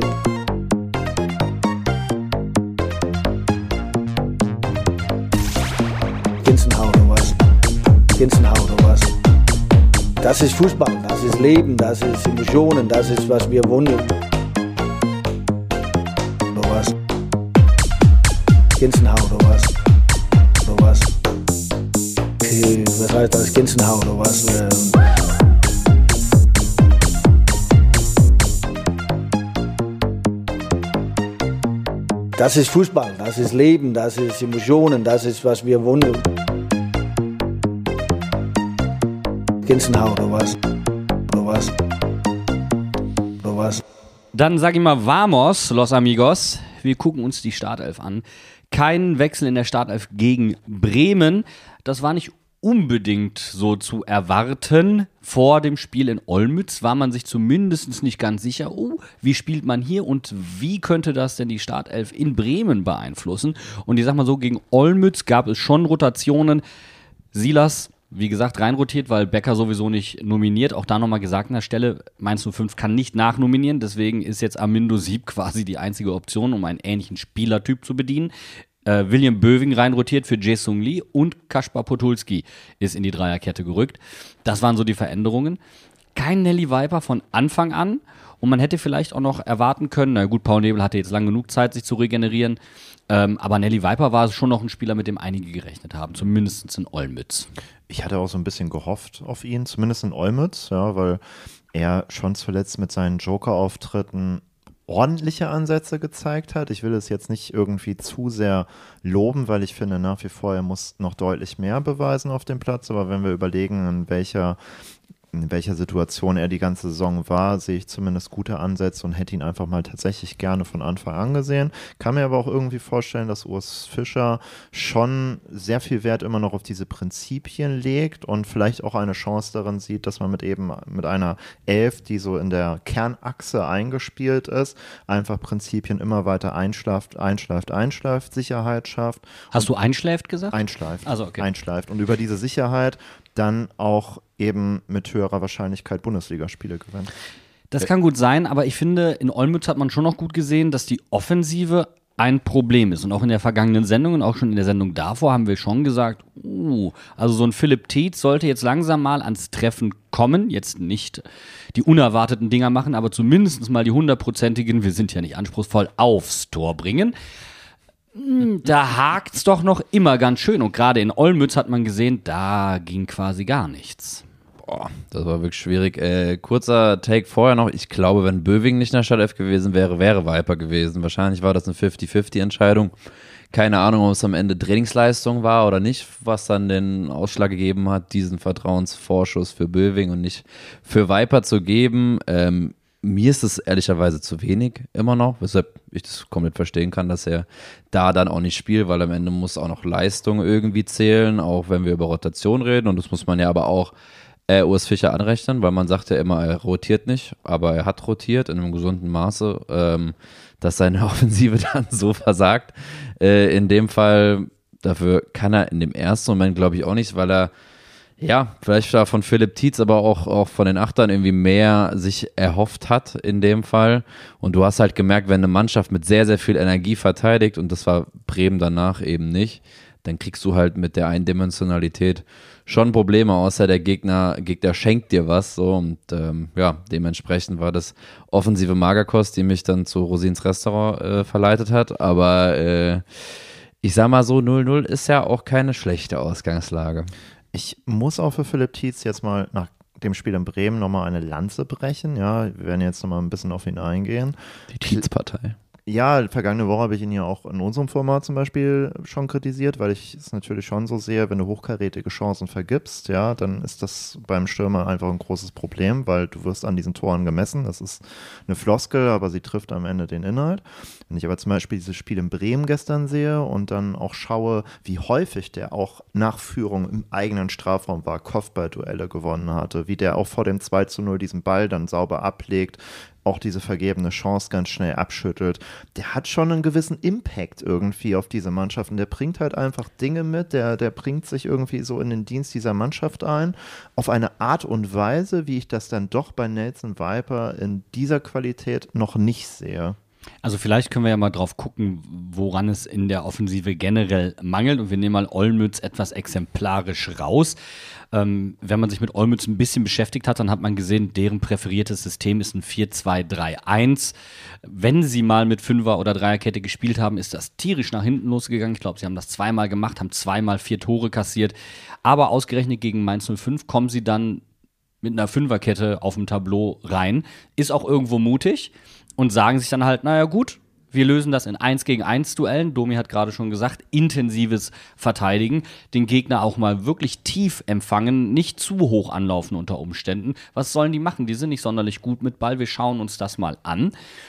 Gänsehaut oder was? Gänsehaut oder was? Das ist Fußball, das ist Leben, das ist Emotionen, das ist, was wir wollen. Oder was? Gänsehaut oder was? Oder was? Okay, was heißt das? Gänsehaut oder was? Das ist Fußball, das ist Leben, das ist Emotionen, das ist, was wir wollen. Gänsehaut oder was? Oder was? Oder was? Dann sag ich mal Vamos, Los Amigos. Wir gucken uns die Startelf an. Kein Wechsel in der Startelf gegen Bremen. Das war nicht unbedingt so zu erwarten. Vor dem Spiel in Olmütz war man sich zumindest nicht ganz sicher, oh, wie spielt man hier und wie könnte das denn die Startelf in Bremen beeinflussen? Und ich sag mal so, gegen Olmütz gab es schon Rotationen. Silas, wie gesagt, reinrotiert, weil Becker sowieso nicht nominiert. Auch da nochmal gesagt an der Stelle, Mainz null fünf kann nicht nachnominieren, deswegen ist jetzt Armindo Sieb quasi die einzige Option, um einen ähnlichen Spielertyp zu bedienen. Äh, William Böwing reinrotiert für Jae-Sung Lee und Kaspar Podolski ist in die Dreierkette gerückt. Das waren so die Veränderungen. Kein Nelly Viper von Anfang an und man hätte vielleicht auch noch erwarten können, na gut, Paul Nebel hatte jetzt lang genug Zeit, sich zu regenerieren, ähm, aber Nelly Viper war schon noch ein Spieler, mit dem einige gerechnet haben, zumindest in Olmütz. Ich hatte auch so ein bisschen gehofft auf ihn, zumindest in Olmütz, ja, weil er schon zuletzt mit seinen Joker-Auftritten ordentliche Ansätze gezeigt hat. Ich will es jetzt nicht irgendwie zu sehr loben, weil ich finde nach wie vor, er muss noch deutlich mehr beweisen auf dem Platz, aber wenn wir überlegen, in welcher in welcher Situation er die ganze Saison war, sehe ich zumindest gute Ansätze und hätte ihn einfach mal tatsächlich gerne von Anfang an gesehen. Kann mir aber auch irgendwie vorstellen, dass Urs Fischer schon sehr viel Wert immer noch auf diese Prinzipien legt und vielleicht auch eine Chance darin sieht, dass man mit eben mit einer Elf, die so in der Kernachse eingespielt ist, einfach Prinzipien immer weiter einschleift, einschleift, einschleift, Sicherheit schafft. Hast du einschläft gesagt? Einschleift. Also okay. Einschleift. Und über diese Sicherheit dann auch eben mit höherer Wahrscheinlichkeit Bundesligaspiele gewinnt. Das kann gut sein, aber ich finde, in Olmütz hat man schon noch gut gesehen, dass die Offensive ein Problem ist. Und auch in der vergangenen Sendung und auch schon in der Sendung davor haben wir schon gesagt, uh, also so ein Philipp Tietz sollte jetzt langsam mal ans Treffen kommen. Jetzt nicht die unerwarteten Dinger machen, aber zumindest mal die hundertprozentigen, wir sind ja nicht anspruchsvoll, aufs Tor bringen. Da hakt's doch noch immer ganz schön. Und gerade in Olmütz hat man gesehen, da ging quasi gar nichts. Boah, das war wirklich schwierig. Äh, kurzer Take vorher noch. Ich glaube, wenn Böwing nicht in der Startelf gewesen wäre, wäre Viper gewesen. Wahrscheinlich war das eine fünfzig fünfzig Entscheidung. Keine Ahnung, ob es am Ende Trainingsleistung war oder nicht, was dann den Ausschlag gegeben hat, diesen Vertrauensvorschuss für Böwing und nicht für Viper zu geben. Ähm, Mir ist es ehrlicherweise zu wenig immer noch, weshalb ich das komplett verstehen kann, dass er da dann auch nicht spielt, weil am Ende muss auch noch Leistung irgendwie zählen, auch wenn wir über Rotation reden und das muss man ja aber auch äh, Urs Fischer anrechnen, weil man sagt ja immer, er rotiert nicht, aber er hat rotiert in einem gesunden Maße, ähm, dass seine Offensive dann so versagt. Äh, in dem Fall, dafür kann er in dem ersten Moment glaube ich auch nicht, weil er ja, vielleicht da von Philipp Tietz, aber auch, auch von den Achtern irgendwie mehr sich erhofft hat in dem Fall. Und du hast halt gemerkt, wenn eine Mannschaft mit sehr, sehr viel Energie verteidigt, und das war Bremen danach eben nicht, dann kriegst du halt mit der Eindimensionalität schon Probleme, außer der Gegner, Gegner schenkt dir was. So. Und ähm, ja, dementsprechend war das offensive Magerkost, die mich dann zu Rosins Restaurant äh, verleitet hat. Aber äh, ich sag mal so, null null ist ja auch keine schlechte Ausgangslage. Ich muss auch für Philipp Tietz jetzt mal nach dem Spiel in Bremen nochmal eine Lanze brechen. Ja, wir werden jetzt nochmal ein bisschen auf ihn eingehen. Die Tietz-Partei. Ja, vergangene Woche habe ich ihn ja auch in unserem Format zum Beispiel schon kritisiert, weil ich es natürlich schon so sehe, wenn du hochkarätige Chancen vergibst, ja, dann ist das beim Stürmer einfach ein großes Problem, weil du wirst an diesen Toren gemessen. Das ist eine Floskel, aber sie trifft am Ende den Inhalt. Wenn ich aber zum Beispiel dieses Spiel in Bremen gestern sehe und dann auch schaue, wie häufig der auch nach Führung im eigenen Strafraum war, Kopfballduelle gewonnen hatte, wie der auch vor dem zwei zu null diesen Ball dann sauber ablegt, auch diese vergebene Chance ganz schnell abschüttelt. Der hat schon einen gewissen Impact irgendwie auf diese Mannschaft und der bringt halt einfach Dinge mit, der, der bringt sich irgendwie so in den Dienst dieser Mannschaft ein, auf eine Art und Weise, wie ich das dann doch bei Nelson Viper in dieser Qualität noch nicht sehe. Also vielleicht können wir ja mal drauf gucken, woran es in der Offensive generell mangelt. Und wir nehmen mal Olmütz etwas exemplarisch raus. Ähm, wenn man sich mit Olmütz ein bisschen beschäftigt hat, dann hat man gesehen, deren präferiertes System ist ein vier zwei drei eins. Wenn sie mal mit Fünfer- oder Dreierkette gespielt haben, ist das tierisch nach hinten losgegangen. Ich glaube, sie haben das zweimal gemacht, haben zweimal vier Tore kassiert. Aber ausgerechnet gegen Mainz null fünf kommen sie dann mit einer Fünferkette auf dem Tableau rein. Ist auch irgendwo mutig. Und sagen sich dann halt, naja gut, wir lösen das in eins gegen eins Duellen. Domi hat gerade schon gesagt, intensives Verteidigen, den Gegner auch mal wirklich tief empfangen, nicht zu hoch anlaufen unter Umständen. Was sollen die machen? Die sind nicht sonderlich gut mit Ball, wir schauen uns das mal an.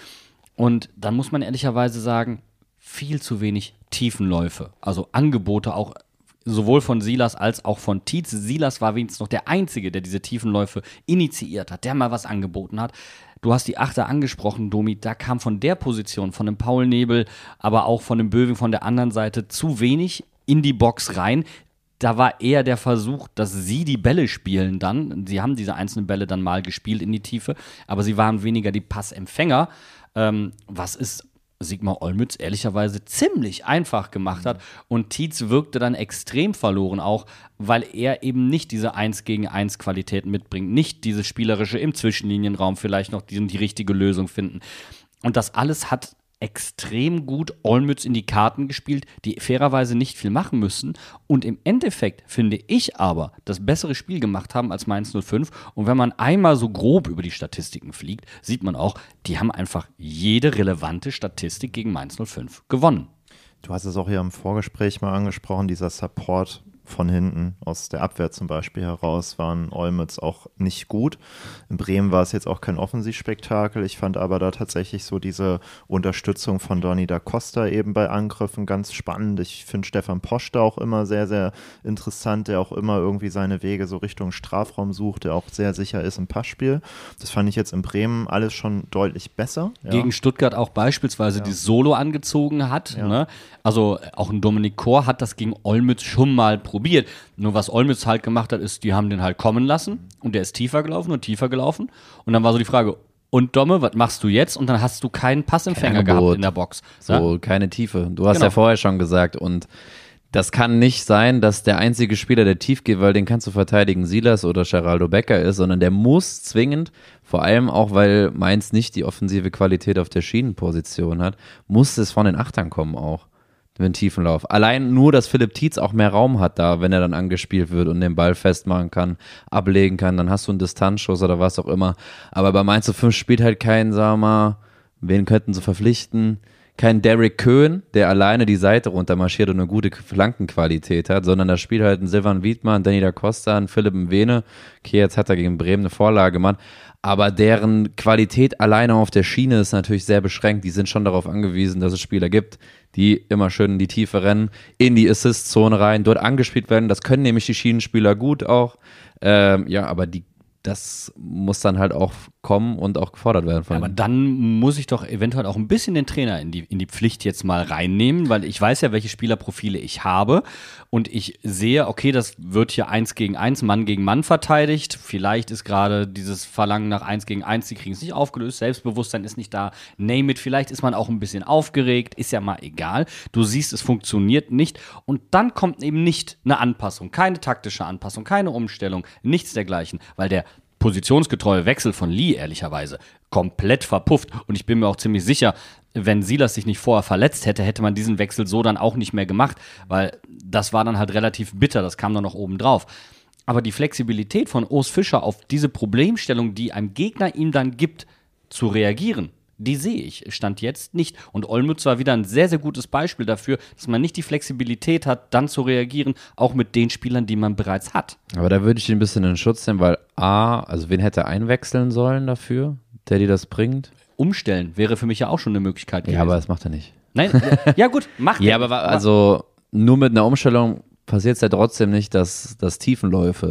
Und dann muss man ehrlicherweise sagen, viel zu wenig Tiefenläufe, also Angebote auch sowohl von Silas als auch von Tietz. Silas war wenigstens noch der Einzige, der diese Tiefenläufe initiiert hat, der mal was angeboten hat. Du hast die Achter angesprochen, Domi, da kam von der Position, von dem Paul Nebel, aber auch von dem Böwing von der anderen Seite zu wenig in die Box rein. Da war eher der Versuch, dass sie die Bälle spielen dann. Sie haben diese einzelnen Bälle dann mal gespielt in die Tiefe, aber sie waren weniger die Passempfänger, ähm, was ist Sigmar Olmütz ehrlicherweise ziemlich einfach gemacht hat und Tietz wirkte dann extrem verloren auch, weil er eben nicht diese eins gegen eins Qualität mitbringt, nicht dieses Spielerische im Zwischenlinienraum vielleicht noch die, die richtige Lösung finden. Und das alles hat extrem gut Olmütz in die Karten gespielt, die fairerweise nicht viel machen müssen und im Endeffekt finde ich aber das bessere Spiel gemacht haben als Mainz null fünf und wenn man einmal so grob über die Statistiken fliegt, sieht man auch, die haben einfach jede relevante Statistik gegen Mainz null fünf gewonnen. Du hast es auch hier im Vorgespräch mal angesprochen, dieser Support von hinten, aus der Abwehr zum Beispiel heraus, waren Olmütz auch nicht gut. In Bremen war es jetzt auch kein Offensivspektakel. Ich fand aber da tatsächlich so diese Unterstützung von Donny da Costa eben bei Angriffen ganz spannend. Ich finde Stefan Posch da auch immer sehr, sehr interessant, der auch immer irgendwie seine Wege so Richtung Strafraum sucht, der auch sehr sicher ist im Passspiel. Das fand ich jetzt in Bremen alles schon deutlich besser. Ja. Gegen Stuttgart auch beispielsweise Ja. die Solo angezogen hat. Ja. Ne? Also auch ein Dominik Kor hat das gegen Olmütz schon mal probiert. Nur was Olmütz halt gemacht hat, ist, die haben den halt kommen lassen und der ist tiefer gelaufen und tiefer gelaufen. Und dann war so die Frage, und Domme, was machst du jetzt? Und dann hast du keinen Passempfänger Kein gehabt Angebot. in der Box. So, Ja? keine Tiefe. Du hast Genau. ja vorher schon gesagt und das kann nicht sein, dass der einzige Spieler, der tief geht, weil den kannst du verteidigen, Silas oder Geraldo Becker ist, sondern der muss zwingend, vor allem auch, weil Mainz nicht die offensive Qualität auf der Schienenposition hat, muss es von den Achtern kommen auch. Den Tiefenlauf. Allein nur, dass Philipp Tietz auch mehr Raum hat da, wenn er dann angespielt wird und den Ball festmachen kann, ablegen kann, dann hast du einen Distanzschuss oder was auch immer. Aber bei Mainz fünf spielt halt kein, sagen wir mal, wen könnten sie verpflichten? Kein Derek Köhn, der alleine die Seite runtermarschiert und eine gute Flankenqualität hat, sondern da spielt halt ein Silvan Wiedmann, Danny da Costa, ein Philipp Mwene. Okay, jetzt hat er gegen Bremen eine Vorlage gemacht. Aber deren Qualität alleine auf der Schiene ist natürlich sehr beschränkt. Die sind schon darauf angewiesen, dass es Spieler gibt, die immer schön in die Tiefe rennen, in die Assist-Zone rein, dort angespielt werden. Das können nämlich die Schienenspieler gut auch. Ähm, ja, aber die, das muss dann halt auch kommen und auch gefordert werden von Ja, aber ihnen. dann muss ich doch eventuell auch ein bisschen den Trainer in die, in die Pflicht jetzt mal reinnehmen, weil ich weiß ja, welche Spielerprofile ich habe und ich sehe, okay, das wird hier eins gegen eins, Mann gegen Mann verteidigt. Vielleicht ist gerade dieses Verlangen nach eins gegen eins, die kriegen es nicht aufgelöst, Selbstbewusstsein ist nicht da, name it, vielleicht ist man auch ein bisschen aufgeregt, ist ja mal egal. Du siehst, es funktioniert nicht und dann kommt eben nicht eine Anpassung, keine taktische Anpassung, keine Umstellung, nichts dergleichen, weil der positionsgetreue Wechsel von Lee, ehrlicherweise, komplett verpufft. Und ich bin mir auch ziemlich sicher, wenn Silas sich nicht vorher verletzt hätte, hätte man diesen Wechsel so dann auch nicht mehr gemacht, weil das war dann halt relativ bitter, das kam dann noch oben drauf. Aber die Flexibilität von Urs Fischer auf diese Problemstellung, die einem Gegner ihm dann gibt, zu reagieren, die sehe ich, stand jetzt nicht. Und Olmütz war wieder ein sehr, sehr gutes Beispiel dafür, dass man nicht die Flexibilität hat, dann zu reagieren, auch mit den Spielern, die man bereits hat. Aber da würde ich ihn ein bisschen in Schutz nehmen, weil A, also wen hätte er einwechseln sollen dafür, der dir das bringt? Umstellen wäre für mich ja auch schon eine Möglichkeit gewesen. Ja, aber das macht er nicht. Nein, ja, ja gut, macht Ja, er. aber wa- also nur mit einer Umstellung passiert es ja trotzdem nicht, dass, dass Tiefenläufe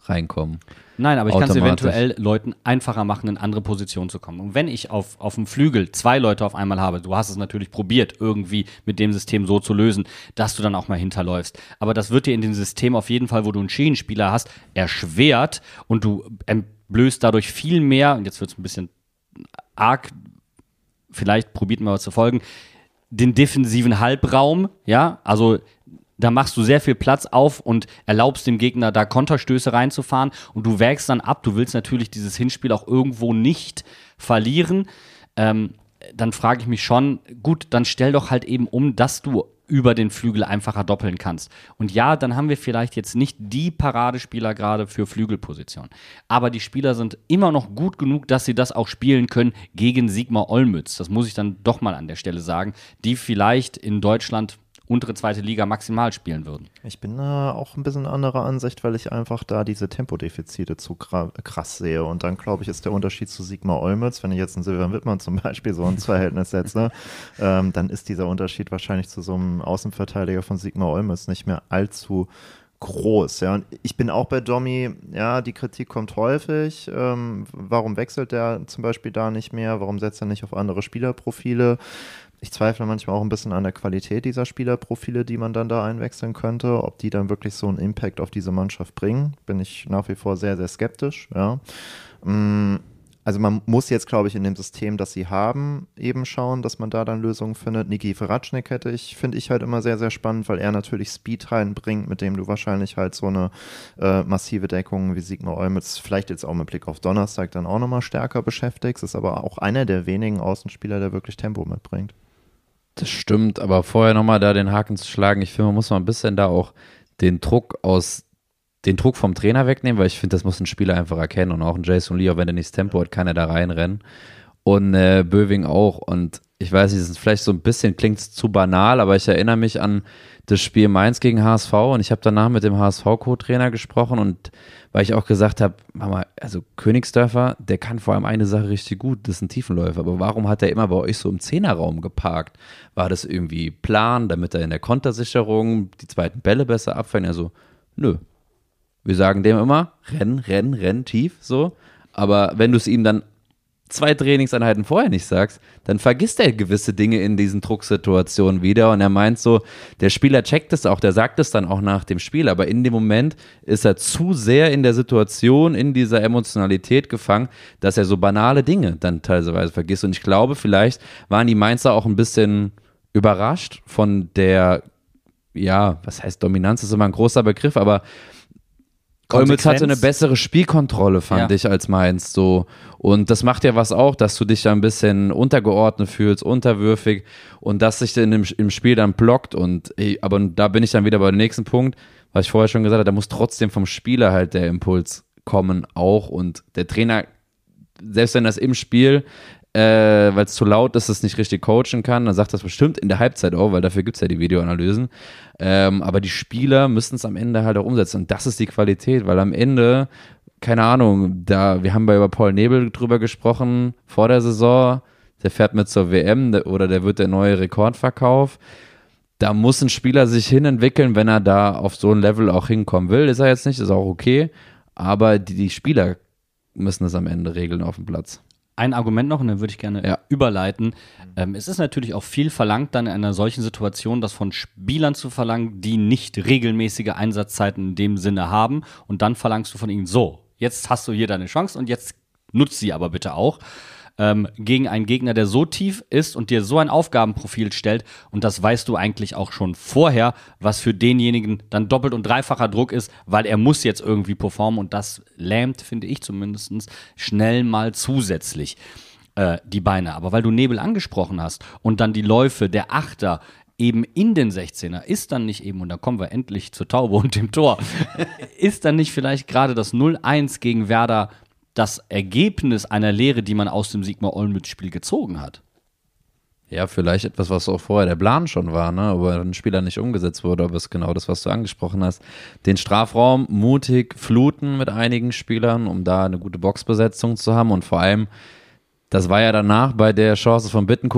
reinkommen. Nein, aber ich kann es Automatisch. eventuell Leuten einfacher machen, in andere Positionen zu kommen. Und wenn ich auf, auf dem Flügel zwei Leute auf einmal habe, du hast es natürlich probiert, irgendwie mit dem System so zu lösen, dass du dann auch mal hinterläufst. Aber das wird dir in dem System auf jeden Fall, wo du einen Schienenspieler hast, erschwert und du entblößt dadurch viel mehr, und jetzt wird es ein bisschen arg, vielleicht probiert mal was zu folgen, den defensiven Halbraum, ja, also da machst du sehr viel Platz auf und erlaubst dem Gegner da Konterstöße reinzufahren und du wägst dann ab, du willst natürlich dieses Hinspiel auch irgendwo nicht verlieren, ähm, dann frage ich mich schon, gut, dann stell doch halt eben um, dass du über den Flügel einfacher doppeln kannst. Und ja, dann haben wir vielleicht jetzt nicht die Paradespieler gerade für Flügelposition. Aber die Spieler sind immer noch gut genug, dass sie das auch spielen können gegen Sigmar Olmütz. Das muss ich dann doch mal an der Stelle sagen, die vielleicht in Deutschland untere zweite Liga maximal spielen würden. Ich bin äh, auch ein bisschen anderer Ansicht, weil ich einfach da diese Tempodefizite zu gra- krass sehe. Und dann, glaube ich, ist der Unterschied zu Sigmar Olmütz, wenn ich jetzt einen Silvan Wittmann zum Beispiel so ins Verhältnis setze, ähm, dann ist dieser Unterschied wahrscheinlich zu so einem Außenverteidiger von Sigmar Olmütz nicht mehr allzu groß. Ja. Und ich bin auch bei Domi, ja, die Kritik kommt häufig. Ähm, warum wechselt der zum Beispiel da nicht mehr? Warum setzt er nicht auf andere Spielerprofile? Ich zweifle manchmal auch ein bisschen an der Qualität dieser Spielerprofile, die man dann da einwechseln könnte. Ob die dann wirklich so einen Impact auf diese Mannschaft bringen, bin ich nach wie vor sehr, sehr skeptisch. Ja. Also man muss jetzt, glaube ich, in dem System, das sie haben, eben schauen, dass man da dann Lösungen findet. Niki Verratschnik hätte ich, finde ich halt immer sehr, sehr spannend, weil er natürlich Speed reinbringt, mit dem du wahrscheinlich halt so eine äh, massive Deckung wie Sigmar Olmütz vielleicht jetzt auch mit Blick auf Donnerstag dann auch nochmal stärker beschäftigst. Ist aber auch einer der wenigen Außenspieler, der wirklich Tempo mitbringt. Das stimmt, aber vorher nochmal da den Haken zu schlagen, ich finde, man muss mal ein bisschen da auch den Druck aus, den Druck vom Trainer wegnehmen, weil ich finde, das muss ein Spieler einfach erkennen und auch ein Jason Lee, auch wenn er nicht das Tempo hat, kann er da reinrennen und äh, Böwing auch und ich weiß nicht, das ist vielleicht so ein bisschen, klingt zu banal, aber ich erinnere mich an das Spiel Mainz gegen H S V und ich habe danach mit dem H S V-Co-Trainer gesprochen und weil ich auch gesagt habe, Mama, also Königsdörfer, der kann vor allem eine Sache richtig gut, das ist ein Tiefenläufer, aber warum hat er immer bei euch so im Zehnerraum geparkt? War das irgendwie Plan, damit er in der Kontersicherung die zweiten Bälle besser abfällt? Also, nö. Wir sagen dem immer, renn, renn, renn tief, so, aber wenn du es ihm dann zwei Trainingseinheiten vorher nicht sagst, dann vergisst er gewisse Dinge in diesen Drucksituationen wieder und er meint so, der Spieler checkt es auch, der sagt es dann auch nach dem Spiel, aber in dem Moment ist er zu sehr in der Situation, in dieser Emotionalität gefangen, dass er so banale Dinge dann teilweise vergisst und ich glaube, vielleicht waren die Mainzer auch ein bisschen überrascht von der, ja, was heißt Dominanz, ist immer ein großer Begriff, aber Olmütz hatte eine bessere Spielkontrolle, fand ja. ich, als Mainz so. Und das macht ja was auch, dass du dich da ein bisschen untergeordnet fühlst, unterwürfig und dass sich dann im, im Spiel dann blockt. Und aber da bin ich dann wieder bei dem nächsten Punkt, was ich vorher schon gesagt habe, da muss trotzdem vom Spieler halt der Impuls kommen auch. Und der Trainer, selbst wenn das im Spiel, äh, weil es zu laut ist, es nicht richtig coachen kann, dann sagt das bestimmt in der Halbzeit auch, weil dafür gibt es ja die Videoanalysen. Ähm, aber die Spieler müssen es am Ende halt auch umsetzen und das ist die Qualität, weil am Ende, keine Ahnung, da wir haben bei über Paul Nebel drüber gesprochen vor der Saison, der fährt mit zur W M der, oder der wird der neue Rekordverkauf. Da muss ein Spieler sich hinentwickeln, wenn er da auf so ein Level auch hinkommen will. Ist er jetzt nicht, ist auch okay, aber die, die Spieler müssen es am Ende regeln auf dem Platz. Ein Argument noch, und dann würde ich gerne ja. überleiten. Ähm, es ist natürlich auch viel verlangt, dann in einer solchen Situation, das von Spielern zu verlangen, die nicht regelmäßige Einsatzzeiten in dem Sinne haben. Und dann verlangst du von ihnen, so, jetzt hast du hier deine Chance und jetzt nutzt sie aber bitte auch. Ähm, gegen einen Gegner, der so tief ist und dir so ein Aufgabenprofil stellt. Und das weißt du eigentlich auch schon vorher, was für denjenigen dann doppelt und dreifacher Druck ist, weil er muss jetzt irgendwie performen. Und das lähmt, finde ich zumindest, schnell mal zusätzlich äh, die Beine. Aber weil du Nebel angesprochen hast und dann die Läufe der Achter eben in den sechzehner, ist dann nicht eben, und da kommen wir endlich zur Taube und dem Tor, ist dann nicht vielleicht gerade das null eins gegen Werder das Ergebnis einer Lehre, die man aus dem Sigmar-Olmütz-Spiel gezogen hat? Ja, vielleicht etwas, was auch vorher der Plan schon war, ne? Aber ein Spieler nicht umgesetzt wurde, aber es ist genau das, was du angesprochen hast. Den Strafraum mutig fluten mit einigen Spielern, um da eine gute Boxbesetzung zu haben und vor allem, das war ja danach bei der Chance von Bittencourt,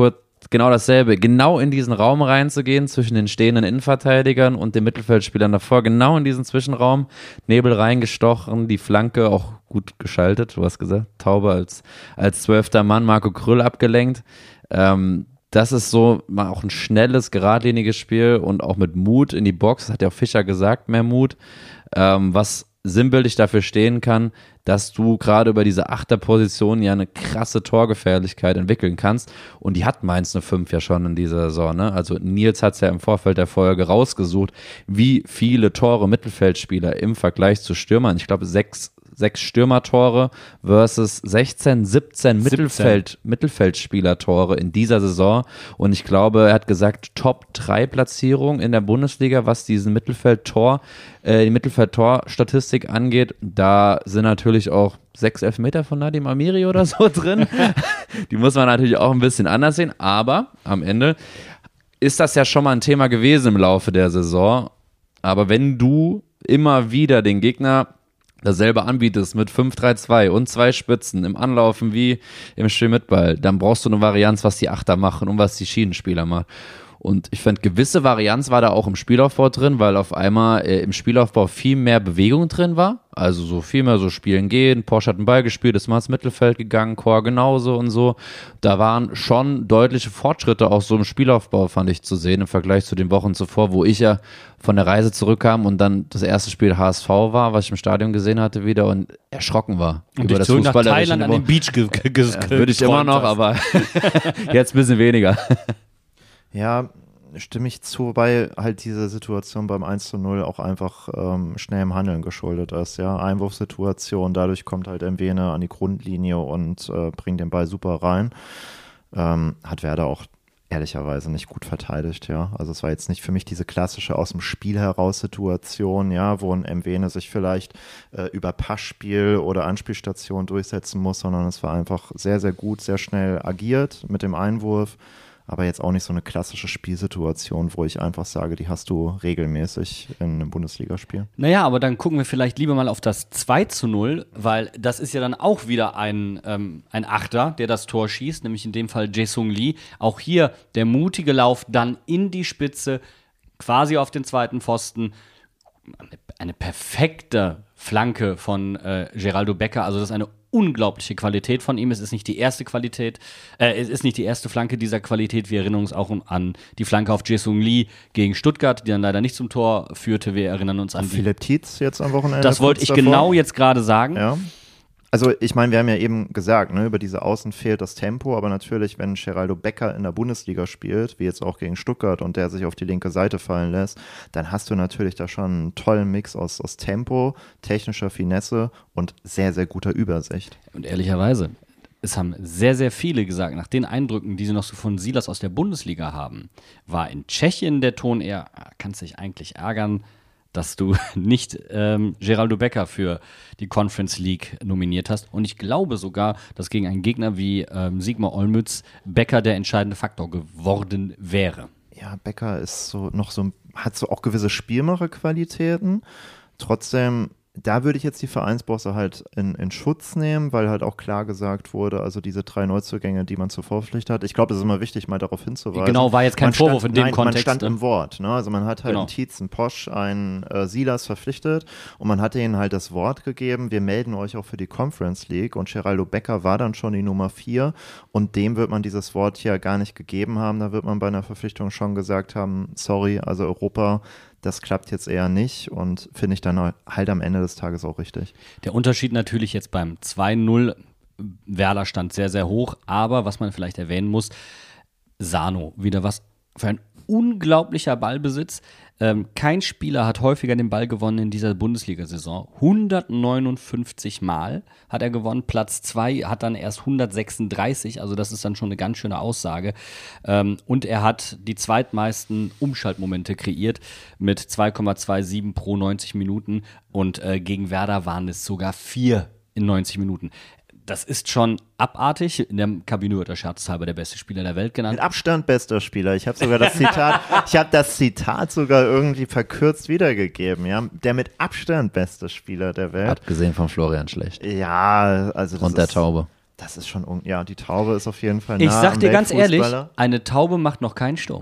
genau dasselbe, genau in diesen Raum reinzugehen zwischen den stehenden Innenverteidigern und den Mittelfeldspielern davor, genau in diesen Zwischenraum, Nebel reingestochen, die Flanke auch gut geschaltet, du hast gesagt, Taube als, als zwölfter Mann, Marco Krüll abgelenkt. Ähm, das ist so mal auch ein schnelles, geradliniges Spiel und auch mit Mut in die Box, das hat ja auch Fischer gesagt, mehr Mut, ähm, was sinnbildlich dafür stehen kann, dass du gerade über diese Achterposition ja eine krasse Torgefährlichkeit entwickeln kannst. Und die hat Mainz eine fünf ja schon in dieser Saison. Ne? Also Nils hat es ja im Vorfeld der Folge rausgesucht, wie viele Tore Mittelfeldspieler im Vergleich zu Stürmern. Ich glaube, sechs, sechs Stürmertore versus sechzehn, siebzehn Mittelfeld, Mittelfeldspieler-Tore in dieser Saison. Und ich glaube, er hat gesagt, Top drei Platzierung in der Bundesliga, was diesen Mittelfeldtor, äh, die Mittelfeldtor-Statistik angeht. Da sind natürlich auch sechs Elfmeter von Nadim Amiri oder so drin. Die muss man natürlich auch ein bisschen anders sehen. Aber am Ende ist das ja schon mal ein Thema gewesen im Laufe der Saison. Aber wenn du immer wieder den Gegner dasselbe anbietest mit fünf drei zwei und zwei Spitzen im Anlaufen wie im Spiel mit Ball, dann brauchst du eine Varianz, was die Achter machen und was die Schienenspieler machen. Und ich fand, gewisse Varianz war da auch im Spielaufbau drin, weil auf einmal äh, im Spielaufbau viel mehr Bewegung drin war. Also so viel mehr so spielen gehen. Porsche hat einen Ball gespielt, ist mal ins Mittelfeld gegangen, Chor genauso und so. Da waren schon deutliche Fortschritte auch so im Spielaufbau, fand ich, zu sehen im Vergleich zu den Wochen zuvor, wo ich ja von der Reise zurückkam und dann das erste Spiel H S V war, was ich im Stadion gesehen hatte wieder und erschrocken war. Und über dich das zurück nach fußballerische Thailand an Niveau. den Beach ge- ge- ge- Ja, würde ich immer noch, hast. aber jetzt ein bisschen weniger. Ja, stimme ich zu, wobei halt diese Situation beim eins zu null auch einfach ähm, schnell im Handeln geschuldet ist. Ja, Einwurfsituation, dadurch kommt halt Mwene an die Grundlinie und äh, bringt den Ball super rein. Ähm, hat Werder auch ehrlicherweise nicht gut verteidigt, ja. Also es war jetzt nicht für mich diese klassische aus dem Spiel heraus Situation, ja, wo ein Mwene sich vielleicht äh, über Passspiel oder Anspielstation durchsetzen muss, sondern es war einfach sehr, sehr gut, sehr schnell agiert mit dem Einwurf. Aber jetzt auch nicht so eine klassische Spielsituation, wo ich einfach sage, die hast du regelmäßig in einem Bundesligaspiel. Naja, aber dann gucken wir vielleicht lieber mal auf das zwei zu null, weil das ist ja dann auch wieder ein, ähm, ein Achter, der das Tor schießt, nämlich in dem Fall Jae-Sung Lee. Auch hier der mutige Lauf dann in die Spitze, quasi auf den zweiten Pfosten. Eine perfekte Flanke von äh, Geraldo Becker, also das ist eine unglaubliche Qualität von ihm. Es ist nicht die erste Qualität, äh, es ist nicht die erste Flanke dieser Qualität. Wir erinnern uns auch an die Flanke auf Jae-Sung Lee gegen Stuttgart, die dann leider nicht zum Tor führte. Wir erinnern uns an die. Philipp Tietz jetzt am Wochenende. Das wollte ich davor. genau jetzt gerade sagen. Ja. Also ich meine, wir haben ja eben gesagt, ne, über diese Außen fehlt das Tempo, aber natürlich, wenn Geraldo Becker in der Bundesliga spielt, wie jetzt auch gegen Stuttgart und der sich auf die linke Seite fallen lässt, dann hast du natürlich da schon einen tollen Mix aus, aus Tempo, technischer Finesse und sehr, sehr guter Übersicht. Und ehrlicherweise, es haben sehr, sehr viele gesagt, nach den Eindrücken, die sie noch so von Silas aus der Bundesliga haben, war in Tschechien der Ton eher, kannst dich eigentlich ärgern, dass du nicht ähm, Geraldo Becker für die Conference League nominiert hast. Und ich glaube sogar, dass gegen einen Gegner wie ähm, Sigmar Olmütz Becker der entscheidende Faktor geworden wäre. Ja, Becker ist so noch so, hat so auch gewisse Spielmacherqualitäten. Trotzdem, da würde ich jetzt die Vereinsbosse halt in, in Schutz nehmen, weil halt auch klar gesagt wurde, also diese drei Neuzugänge, die man zur Vorpflicht hat. Ich glaube, das ist immer wichtig, mal darauf hinzuweisen. Genau, war jetzt kein man Vorwurf stand, in dem nein, Kontext. Man stand ne? im Wort. Ne? Also man hat halt Genau. einen Tietz, einen Posch, einen äh, Silas verpflichtet und man hat ihnen halt das Wort gegeben, wir melden euch auch für die Conference League und Geraldo Becker war dann schon die Nummer vier und dem wird man dieses Wort hier gar nicht gegeben haben. Da wird man bei einer Verpflichtung schon gesagt haben, sorry, also Europa, das klappt jetzt eher nicht und finde ich dann halt am Ende des Tages auch richtig. Der Unterschied natürlich jetzt beim zwei null, Werder stand sehr, sehr hoch, aber was man vielleicht erwähnen muss, Sano, wieder was für ein unglaublicher Ballbesitz. Ähm, kein Spieler hat häufiger den Ball gewonnen in dieser Bundesliga-Saison. hundertneunundfünfzig Mal hat er gewonnen. Platz zwei hat dann erst hundertsechsunddreißig, also das ist dann schon eine ganz schöne Aussage. Ähm, und er hat die zweitmeisten Umschaltmomente kreiert mit zwei Komma siebenundzwanzig pro neunzig Minuten und äh, gegen Werder waren es sogar vier in neunzig Minuten. Das ist schon abartig. In der Kabine wird er scherzhalber der beste Spieler der Welt genannt. Mit Abstand bester Spieler. Ich habe sogar das Zitat, ich habe das Zitat sogar irgendwie verkürzt wiedergegeben. Ja, der mit Abstand beste Spieler der Welt. Abgesehen von Florian Schlecht. Ja, also das Und der ist, Taube. das ist schon, un- ja, die Taube ist auf jeden Fall nah Ich sag am dir ganz ehrlich, Weltfußballer. eine Taube macht noch keinen Sturm.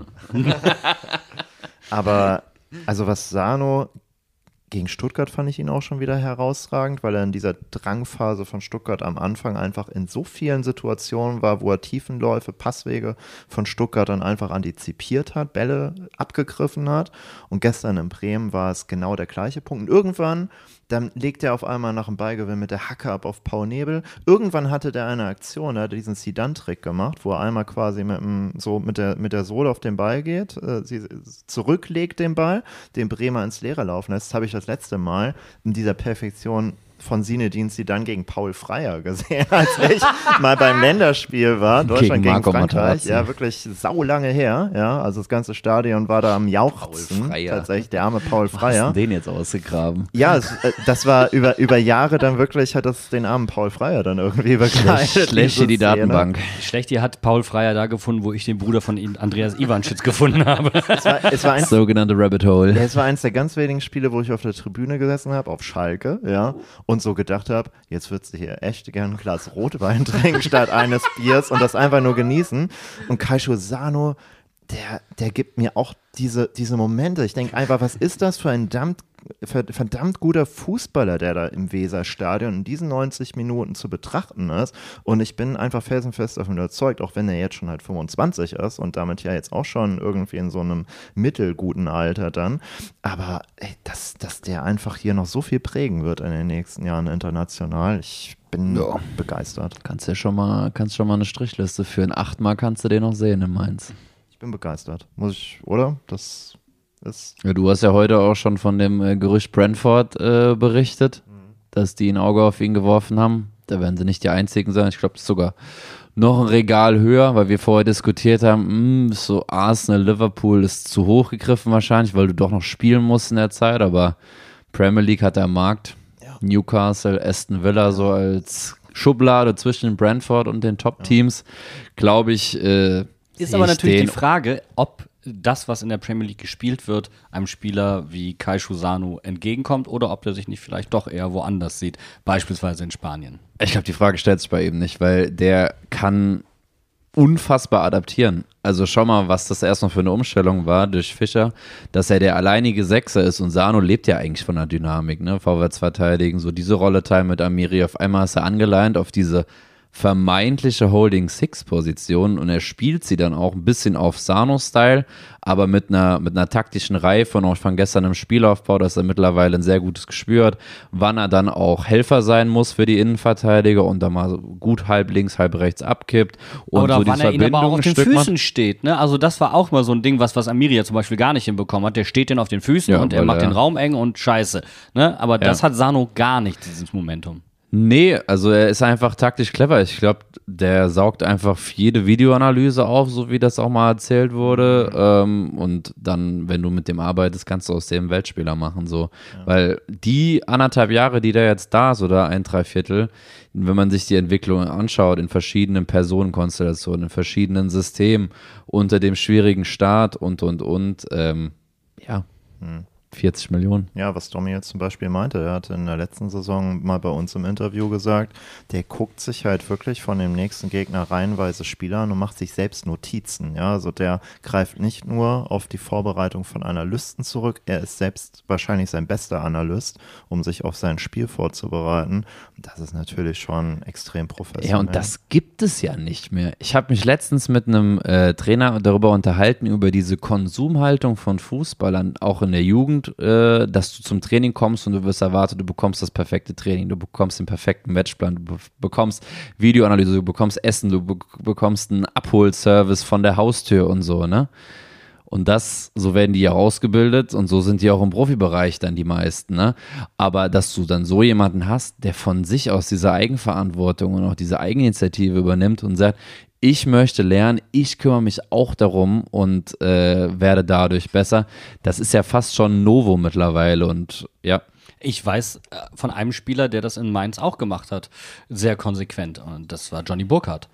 Aber, also was Sano gegen Stuttgart fand ich ihn auch schon wieder herausragend, weil er in dieser Drangphase von Stuttgart am Anfang einfach in so vielen Situationen war, wo er Tiefenläufe, Passwege von Stuttgart dann einfach antizipiert hat, Bälle abgegriffen hat. Und gestern in Bremen war es genau der gleiche Punkt. Und irgendwann, dann legt er auf einmal nach dem Ballgewinn mit der Hacke ab auf Paul Nebel. Irgendwann hatte der eine Aktion, er hat diesen Zidane-Trick gemacht, wo er einmal quasi mit, dem, so mit, der, mit der Sohle auf den Ball geht, äh, sie zurücklegt den Ball, den Bremer ins Leere laufen lässt. Das habe ich das letzte Mal in dieser Perfektion von Zinedine Zidane gegen Paul Freier gesehen, als ich mal beim Länderspiel war, Deutschland Gegen gegen, Marco Frankreich, Materazzi. ja wirklich saulange her, ja, also das ganze Stadion war da am Jauchzen, Paul Freier. tatsächlich, der arme Paul Hast du Freier. den jetzt ausgegraben? Ja, es, äh, das war über, über Jahre dann wirklich, hat das den armen Paul Freier dann irgendwie begleitet. Schlecht hier die diese Szene. Datenbank. Schlecht, ihr hat Paul Freier da gefunden, wo ich den Bruder von ihm, Andreas Ivanschitz, gefunden habe. Es war, es war eins, Sogenannte Rabbit Hole. ja, es war eins der ganz wenigen Spiele, wo ich auf der Tribüne gesessen habe, auf Schalke, ja, und so gedacht habe, jetzt würdest du hier echt gerne ein Glas Rotwein trinken statt eines Biers und das einfach nur genießen. Und Kaisho Sano, der, der gibt mir auch diese, diese Momente. Ich denke einfach, was ist das für ein verdammt, verdammt guter Fußballer, der da im Weserstadion in diesen neunzig Minuten zu betrachten ist. Und ich bin einfach felsenfest davon überzeugt, auch wenn er jetzt schon halt fünfundzwanzig ist und damit ja jetzt auch schon irgendwie in so einem mittelguten Alter dann. Aber ey, dass, dass der einfach hier noch so viel prägen wird in den nächsten Jahren international. Ich bin Ja. begeistert. Kannst ja schon mal, kannst schon mal eine Strichliste führen. Achtmal kannst du den noch sehen in Mainz. Ich bin begeistert. Muss ich, oder? Das ist. Ja, du hast ja heute auch schon von dem äh, Gerücht Brentford äh, berichtet, dass die ein Auge auf ihn geworfen haben. Da werden sie nicht die Einzigen sein. Ich glaube, das ist sogar noch ein Regal höher, weil wir vorher diskutiert haben, mh, so Arsenal, Liverpool ist zu hoch gegriffen wahrscheinlich, weil du doch noch spielen musst in der Zeit, aber Premier League hat er am Markt. Ja. Newcastle, Aston Villa so als Schublade zwischen Brentford und den Top-Teams, glaube ich, äh, Ist sehe aber ich natürlich den die Frage, ob das, was in der Premier League gespielt wird, einem Spieler wie Kaisho Sano entgegenkommt oder ob der sich nicht vielleicht doch eher woanders sieht, beispielsweise in Spanien. Ich glaube, die Frage stellt sich bei ihm nicht, weil der kann unfassbar adaptieren. Also schau mal, was das erstmal für eine Umstellung war durch Fischer, dass er der alleinige Sechser ist und Sano lebt ja eigentlich von der Dynamik, ne? Vorwärts verteidigen, so diese Rolle teilen mit Amiri. Auf einmal ist er angeleint auf diese vermeintliche Holding-Six-Position und er spielt sie dann auch ein bisschen auf Sano-Style, aber mit einer, mit einer taktischen Reife und auch von gestern im Spielaufbau, dass er mittlerweile ein sehr gutes Gespür hat, wann er dann auch Helfer sein muss für die Innenverteidiger und dann mal so gut halb links, halb rechts abkippt und Oder so die wann er ihn aber auch Verbindung auf ein den Stück macht. Füßen steht. Ne? Also das war auch mal so ein Ding, was, was Amiria zum Beispiel gar nicht hinbekommen hat. Der steht den auf den Füßen Ja, und er weil macht er- den Raum eng und scheiße. Ne? Aber das Ja. hat Sano gar nicht, dieses Momentum. Nee, also er ist einfach taktisch clever. Ich glaube, der saugt einfach jede Videoanalyse auf, so wie das auch mal erzählt wurde. Ähm, und dann, wenn du mit dem arbeitest, kannst du aus dem Weltspieler machen. So. Weil die anderthalb Jahre, die da jetzt da ist, oder ein Dreiviertel, wenn man sich die Entwicklung anschaut, in verschiedenen Personenkonstellationen, in verschiedenen Systemen, unter dem schwierigen Start und, und, und, ähm, ja, vierzig Millionen. Ja, was Domi jetzt zum Beispiel meinte, er hatte in der letzten Saison mal bei uns im Interview gesagt, der guckt sich halt wirklich von dem nächsten Gegner reihenweise Spieler an und macht sich selbst Notizen. Ja, also der greift nicht nur auf die Vorbereitung von Analysten zurück, er ist selbst wahrscheinlich sein bester Analyst, um sich auf sein Spiel vorzubereiten. Und das ist natürlich schon extrem professionell. Ja, und das gibt es ja nicht mehr. Ich habe mich letztens mit einem äh, Trainer darüber unterhalten, über diese Konsumhaltung von Fußballern, auch in der Jugend, äh, dass du zum Training kommst und du wirst erwartet, du bekommst das perfekte Training, du bekommst den perfekten Matchplan, du be- bekommst Videoanalyse, du bekommst Essen, du be- bekommst einen Abholservice von der Haustür und so, ne? Und das, so werden die ja ausgebildet und so sind die auch im Profibereich dann die meisten, ne? Aber dass du dann so jemanden hast, der von sich aus diese Eigenverantwortung und auch diese Eigeninitiative übernimmt und sagt, ich möchte lernen, ich kümmere mich auch darum und äh, werde dadurch besser. Das ist ja fast schon ein Novum mittlerweile und ja. Ich weiß äh, von einem Spieler, der das in Mainz auch gemacht hat, sehr konsequent. Und das war Johnny Burkhardt,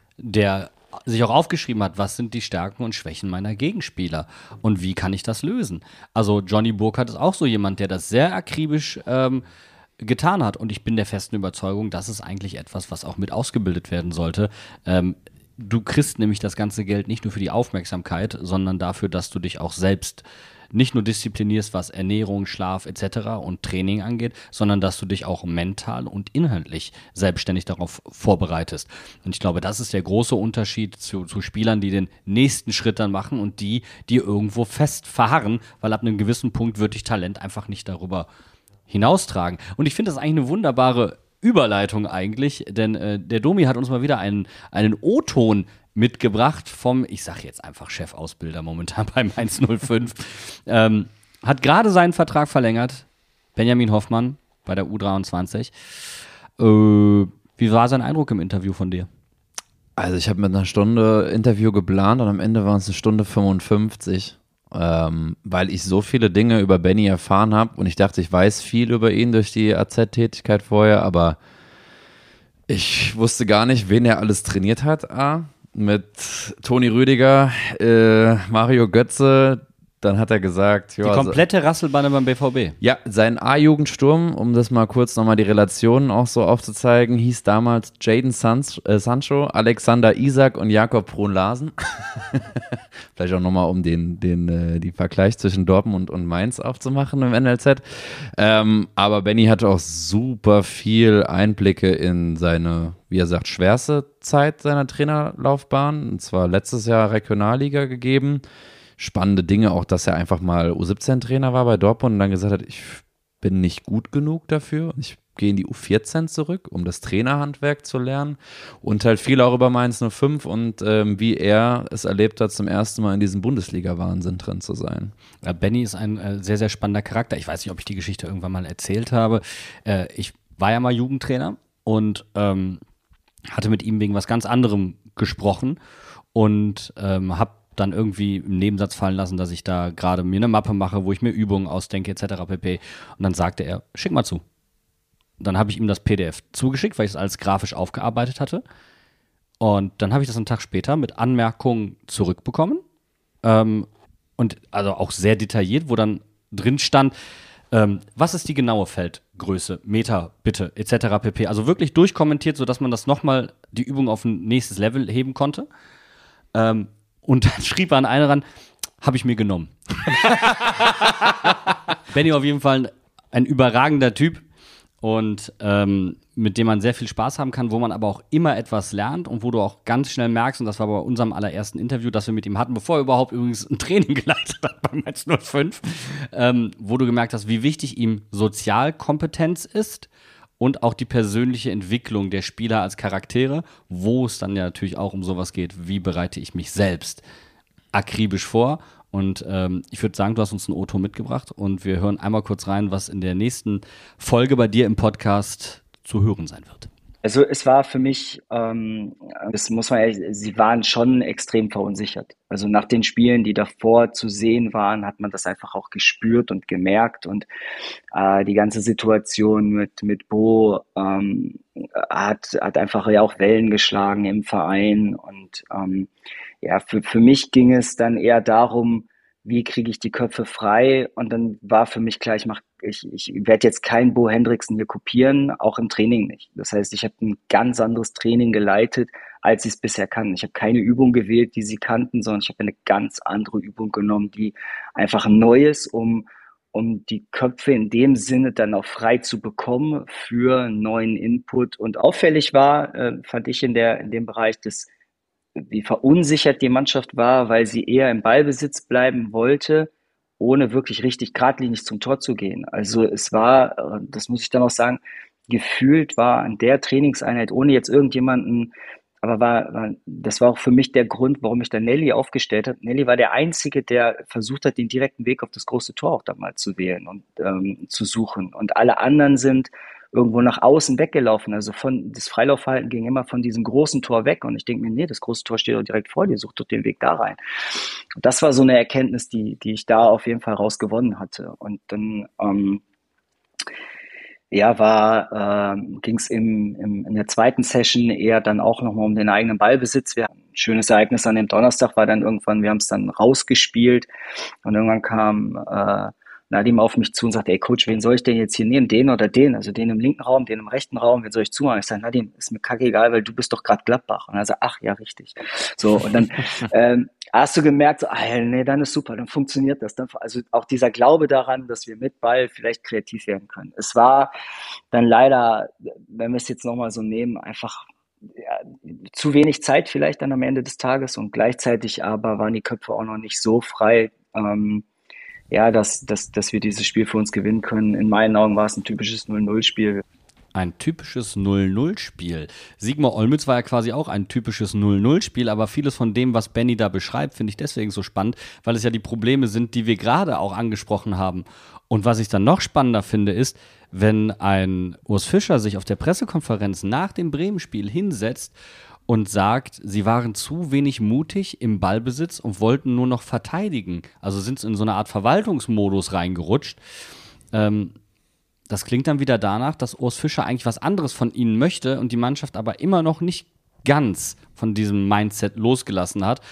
der sich auch aufgeschrieben hat, was sind die Stärken und Schwächen meiner Gegenspieler und wie kann ich das lösen. Also Johnny Burkhardt ist auch so jemand, der das sehr akribisch ähm, getan hat. Und ich bin der festen Überzeugung, das ist eigentlich etwas, was auch mit ausgebildet werden sollte. Ähm, du kriegst nämlich das ganze Geld nicht nur für die Aufmerksamkeit, sondern dafür, dass du dich auch selbst nicht nur disziplinierst, was Ernährung, Schlaf et cetera und Training angeht, sondern dass du dich auch mental und inhaltlich selbstständig darauf vorbereitest. Und ich glaube, das ist der große Unterschied zu, zu Spielern, die den nächsten Schritt dann machen und die, die irgendwo fest verharren, weil ab einem gewissen Punkt wird dich Talent einfach nicht darüber hinaustragen. Und ich finde das eigentlich eine wunderbare Überleitung eigentlich, denn äh, der Domi hat uns mal wieder einen, einen O-Ton mitgebracht vom, ich sage jetzt einfach Chefausbilder momentan beim eins null fünf, ähm, hat gerade seinen Vertrag verlängert, Benjamin Hoffmann bei der U dreiundzwanzig. Äh, wie war sein Eindruck im Interview von dir? Also ich habe mit einer Stunde Interview geplant und am Ende waren es eine Stunde fünfundfünfzig, ähm, weil ich so viele Dinge über Benny erfahren habe und ich dachte, ich weiß viel über ihn durch die A Z-Tätigkeit vorher, aber ich wusste gar nicht, wen er alles trainiert hat, A. Mit Toni Rüdiger, äh, Mario Götze, dann hat er gesagt, die komplette Rasselbande beim B V B. Ja, sein A-Jugendsturm, um das mal kurz nochmal die Relationen auch so aufzuzeigen, hieß damals Jadon Sanz, äh, Sancho, Alexander Isak und Jakob Brun-Larsen. Vielleicht auch nochmal, um den, den, äh, die Vergleich zwischen Dortmund und Mainz aufzumachen im N L Z. Ähm, aber Benny hatte auch super viel Einblicke in seine, wie er sagt, schwerste Zeit seiner Trainerlaufbahn. Und zwar letztes Jahr Regionalliga gegeben. Spannende Dinge, auch dass er einfach mal U siebzehn Trainer war bei Dortmund und dann gesagt hat, ich bin nicht gut genug dafür. Ich gehe in die U vierzehn zurück, um das Trainerhandwerk zu lernen und halt viel auch über Mainz null fünf und ähm, wie er es erlebt hat, zum ersten Mal in diesem Bundesliga-Wahnsinn drin zu sein. Ja, Benny ist ein äh, sehr, sehr spannender Charakter. Ich weiß nicht, ob ich die Geschichte irgendwann mal erzählt habe. Äh, ich war ja mal Jugendtrainer und ähm, hatte mit ihm wegen was ganz anderem gesprochen und ähm, habe dann irgendwie im Nebensatz fallen lassen, dass ich da gerade mir eine Mappe mache, wo ich mir Übungen ausdenke et cetera pp. Und dann sagte er, schick mal zu. Dann habe ich ihm das P D F zugeschickt, weil ich es alles grafisch aufgearbeitet hatte. Und dann habe ich das einen Tag später mit Anmerkungen zurückbekommen. Ähm, und also auch sehr detailliert, wo dann drin stand, ähm, was ist die genaue Feldgröße, Meter, bitte, et cetera pp. Also wirklich durchkommentiert, sodass man das nochmal, die Übung auf ein nächstes Level heben konnte. Ähm, Und dann schrieb er an einen ran, habe ich mir genommen. Benny auf jeden Fall ein, ein überragender Typ und ähm, mit dem man sehr viel Spaß haben kann, wo man aber auch immer etwas lernt und wo du auch ganz schnell merkst, und das war bei unserem allerersten Interview, das wir mit ihm hatten, bevor er überhaupt übrigens ein Training geleitet hat beim eins null fünf, ähm, wo du gemerkt hast, wie wichtig ihm Sozialkompetenz ist und auch die persönliche Entwicklung der Spieler als Charaktere, wo es dann ja natürlich auch um sowas geht, wie bereite ich mich selbst akribisch vor. Und ähm, ich würde sagen, du hast uns ein O-Ton mitgebracht und wir hören einmal kurz rein, was in der nächsten Folge bei dir im Podcast zu hören sein wird. Also es war für mich, ähm, das muss man ehrlich, sie waren schon extrem verunsichert. Also nach den Spielen, die davor zu sehen waren, hat man das einfach auch gespürt und gemerkt. Und äh, die ganze Situation mit mit Bo ähm, hat hat einfach ja auch Wellen geschlagen im Verein. Und ähm, ja, für für mich ging es dann eher darum, wie kriege ich die Köpfe frei? Und dann war für mich klar, ich mach, ich, ich werde jetzt keinen Bo Hendrickson hier kopieren, auch im Training nicht. Das heißt, ich habe ein ganz anderes Training geleitet, als ich es bisher kann. Ich habe keine Übung gewählt, die sie kannten, sondern ich habe eine ganz andere Übung genommen, die einfach neu ist, um, um die Köpfe in dem Sinne dann auch frei zu bekommen für neuen Input. Und auffällig war, äh, fand ich in der, in dem Bereich, dass wie verunsichert die Mannschaft war, weil sie eher im Ballbesitz bleiben wollte, ohne wirklich richtig geradlinig zum Tor zu gehen. Also es war, das muss ich dann auch sagen, gefühlt war an der Trainingseinheit, ohne jetzt irgendjemanden, aber war, war das war auch für mich der Grund, warum ich da Nelly aufgestellt habe. Nelly war der Einzige, der versucht hat, den direkten Weg auf das große Tor auch damals zu wählen und ähm, zu suchen. Und alle anderen sind irgendwo nach außen weggelaufen. Also von das Freilaufverhalten ging immer von diesem großen Tor weg. Und ich denke mir, nee, das große Tor steht doch direkt vor dir, such doch den Weg da rein. Und das war so eine Erkenntnis, die, die ich da auf jeden Fall rausgewonnen hatte. Und dann ähm, ja, war ähm, ging es im, im, in der zweiten Session eher dann auch nochmal um den eigenen Ballbesitz. Wir hatten ein schönes Ereignis an dem Donnerstag, war dann irgendwann, wir haben es dann rausgespielt und irgendwann kam äh, Nadim auf mich zu und sagt, ey Coach, wen soll ich denn jetzt hier nehmen? Den oder den? Also den im linken Raum, den im rechten Raum, wen soll ich zumachen? Ich sage, Nadim, ist mir kackegal, weil du bist doch gerade Gladbach. Und er sagt, ach ja, richtig. So, und dann ähm, hast du gemerkt, so, ah, nee, dann ist super, dann funktioniert das. Dann, also auch dieser Glaube daran, dass wir mit Ball vielleicht kreativ werden können. Es war dann leider, wenn wir es jetzt nochmal so nehmen, einfach ja, zu wenig Zeit vielleicht dann am Ende des Tages und gleichzeitig aber waren die Köpfe auch noch nicht so frei, ähm, ja, dass, dass, dass wir dieses Spiel für uns gewinnen können. In meinen Augen war es ein typisches null null Spiel. Ein typisches null null Spiel. Sigmar Olmütz war ja quasi auch ein typisches null null Spiel, aber vieles von dem, was Benny da beschreibt, finde ich deswegen so spannend, weil es ja die Probleme sind, die wir gerade auch angesprochen haben. Und was ich dann noch spannender finde, ist, wenn ein Urs Fischer sich auf der Pressekonferenz nach dem Bremen-Spiel hinsetzt und sagt, sie waren zu wenig mutig im Ballbesitz und wollten nur noch verteidigen. Also sind in so eine Art Verwaltungsmodus reingerutscht. Ähm, das klingt dann wieder danach, dass Urs Fischer eigentlich was anderes von ihnen möchte und die Mannschaft aber immer noch nicht ganz von diesem Mindset losgelassen hat.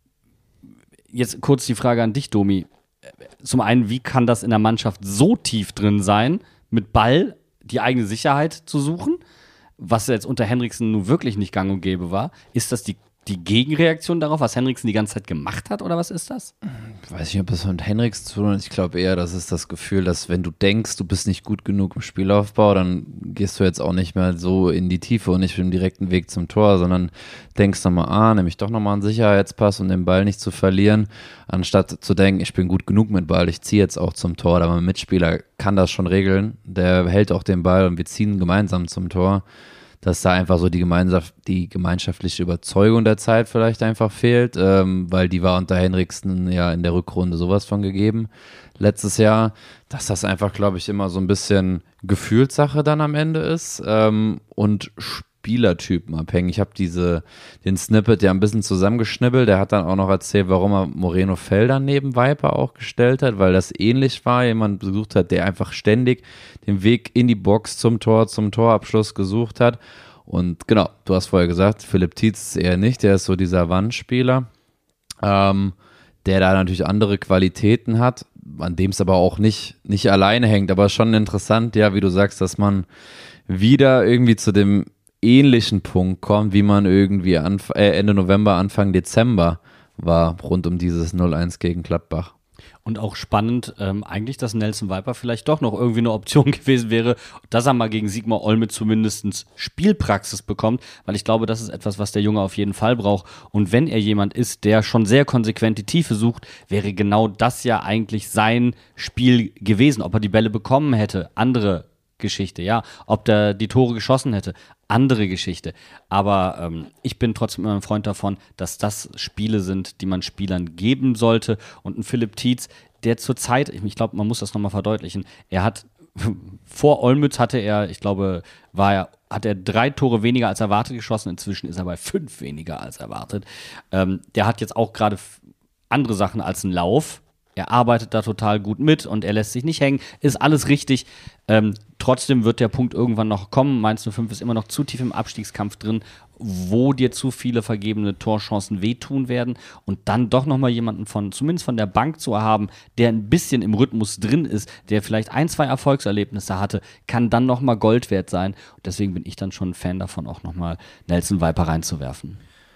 Jetzt kurz die Frage an dich, Domi. Zum einen, wie kann das in der Mannschaft so tief drin sein, mit Ball die eigene Sicherheit zu suchen? Was jetzt unter Henriksen nun wirklich nicht gang und gäbe war. Ist das die, die Gegenreaktion darauf, was Henriksen die ganze Zeit gemacht hat, oder was ist das? Ich weiß nicht, ob das mit Henriksen zu tun hat. Ich glaube eher, das ist das Gefühl, dass wenn du denkst, du bist nicht gut genug im Spielaufbau, dann gehst du jetzt auch nicht mehr so in die Tiefe und nicht mit dem direkten Weg zum Tor, sondern denkst nochmal, ah, nämlich doch nochmal einen Sicherheitspass, um den Ball nicht zu verlieren, anstatt zu denken, ich bin gut genug mit Ball, ich ziehe jetzt auch zum Tor. Aber mein Mitspieler kann das schon regeln, der hält auch den Ball und wir ziehen gemeinsam zum Tor. Dass da einfach so die, Gemeinschaft, die gemeinschaftliche Überzeugung der Zeit vielleicht einfach fehlt, ähm, weil die war unter Henriksen ja in der Rückrunde sowas von gegeben letztes Jahr, dass das einfach, glaube ich, immer so ein bisschen Gefühlssache dann am Ende ist ähm, und Spielertypen abhängig. Ich habe diese den Snippet ja ein bisschen zusammengeschnibbelt, der hat dann auch noch erzählt, warum er Moreno Felder neben Viper auch gestellt hat, weil das ähnlich war, jemand besucht hat, der einfach ständig den Weg in die Box zum Tor, zum Torabschluss gesucht hat. Und genau, du hast vorher gesagt, Philipp Tietz eher nicht, der ist so dieser Wandspieler, ähm, der da natürlich andere Qualitäten hat, an dem es aber auch nicht, nicht alleine hängt, aber schon interessant, ja, wie du sagst, dass man wieder irgendwie zu dem ähnlichen Punkt kommt, wie man irgendwie Anf- äh, Ende November, Anfang Dezember war, rund um dieses null eins gegen Gladbach. Und auch spannend, ähm, eigentlich, dass Nelson Viper vielleicht doch noch irgendwie eine Option gewesen wäre, dass er mal gegen Sigmar Olmütz zumindest Spielpraxis bekommt, weil ich glaube, das ist etwas, was der Junge auf jeden Fall braucht. Und wenn er jemand ist, der schon sehr konsequent die Tiefe sucht, wäre genau das ja eigentlich sein Spiel gewesen. Ob er die Bälle bekommen hätte, andere Geschichte, ja. Ob der die Tore geschossen hätte, andere Geschichte. Aber ähm, ich bin trotzdem immer ein Freund davon, dass das Spiele sind, die man Spielern geben sollte. Und ein Philipp Tietz, der zurzeit, ich glaube, man muss das nochmal verdeutlichen, er hat, vor Olmütz hatte er, ich glaube, war er, hat er drei Tore weniger als erwartet geschossen. Inzwischen ist er bei fünf weniger als erwartet. Ähm, der hat jetzt auch gerade andere Sachen als einen Lauf. Er arbeitet da total gut mit und er lässt sich nicht hängen. Ist alles richtig. Ähm, trotzdem wird der Punkt irgendwann noch kommen. Mainz null fünf ist immer noch zu tief im Abstiegskampf drin, wo dir zu viele vergebene Torchancen wehtun werden. Und dann doch nochmal jemanden von, zumindest von der Bank zu haben, der ein bisschen im Rhythmus drin ist, der vielleicht ein, zwei Erfolgserlebnisse hatte, kann dann nochmal Gold wert sein. Und deswegen bin ich dann schon ein Fan davon, auch nochmal Nelson Viper reinzuwerfen.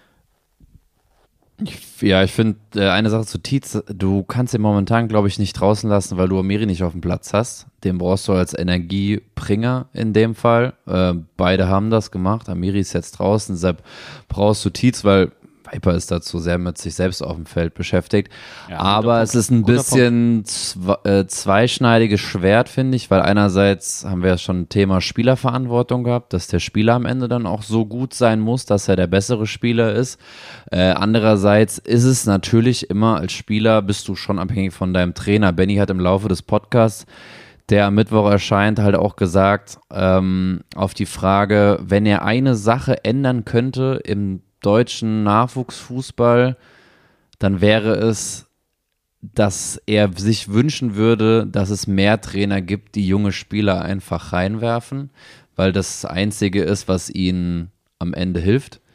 Ich, ja, ich finde, äh, eine Sache zu Tietz, du kannst ihn momentan, glaube ich, nicht draußen lassen, weil du Amiri nicht auf dem Platz hast. Den brauchst du als Energiebringer in dem Fall. Äh, beide haben das gemacht. Amiri ist jetzt draußen, deshalb brauchst du Tietz, weil Viper ist dazu sehr mit sich selbst auf dem Feld beschäftigt. Ja, aber es ist ein bisschen zwe- äh, zweischneidiges Schwert, finde ich, weil einerseits haben wir ja schon ein Thema Spielerverantwortung gehabt, dass der Spieler am Ende dann auch so gut sein muss, dass er der bessere Spieler ist. Äh, andererseits ist es natürlich immer, als Spieler bist du schon abhängig von deinem Trainer. Benny hat im Laufe des Podcasts, der am Mittwoch erscheint, halt auch gesagt, ähm, auf die Frage, wenn er eine Sache ändern könnte im deutschen Nachwuchsfußball, dann wäre es, dass er sich wünschen würde, dass es mehr Trainer gibt, die junge Spieler einfach reinwerfen, weil das das Einzige ist, was ihnen am Ende hilft.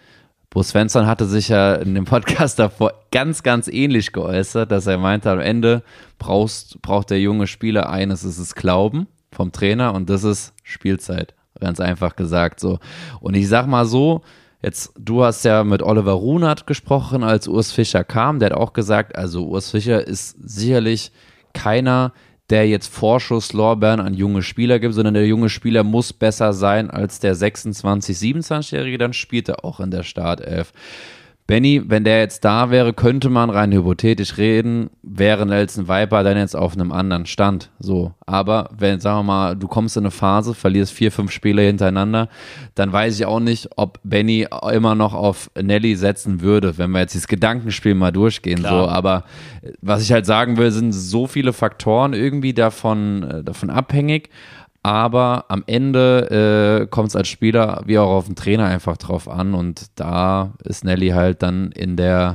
Bo Svensson hatte sich ja in dem Podcast davor ganz, ganz ähnlich geäußert, dass er meinte, am Ende brauchst, braucht der junge Spieler eines, ist es Glauben vom Trainer und das ist Spielzeit. Ganz einfach gesagt so. Und ich sag mal so, jetzt, du hast ja mit Oliver Runert gesprochen, als Urs Fischer kam, der hat auch gesagt, also Urs Fischer ist sicherlich keiner, der jetzt Vorschusslorbeeren an junge Spieler gibt, sondern der junge Spieler muss besser sein als der sechsundzwanzig-, siebenundzwanzigjährige, dann spielt er auch in der Startelf. Benny, wenn der jetzt da wäre, könnte man rein hypothetisch reden, wäre Nelson Viper dann jetzt auf einem anderen Stand. So, aber wenn, sagen wir mal, du kommst in eine Phase, verlierst vier, fünf Spiele hintereinander, dann weiß ich auch nicht, ob Benny immer noch auf Nelly setzen würde, wenn wir jetzt dieses Gedankenspiel mal durchgehen. So, aber was ich halt sagen will, sind so viele Faktoren irgendwie davon, davon abhängig. Aber am Ende äh, kommt es als Spieler wie auch auf den Trainer einfach drauf an und da ist Nelly halt dann in der,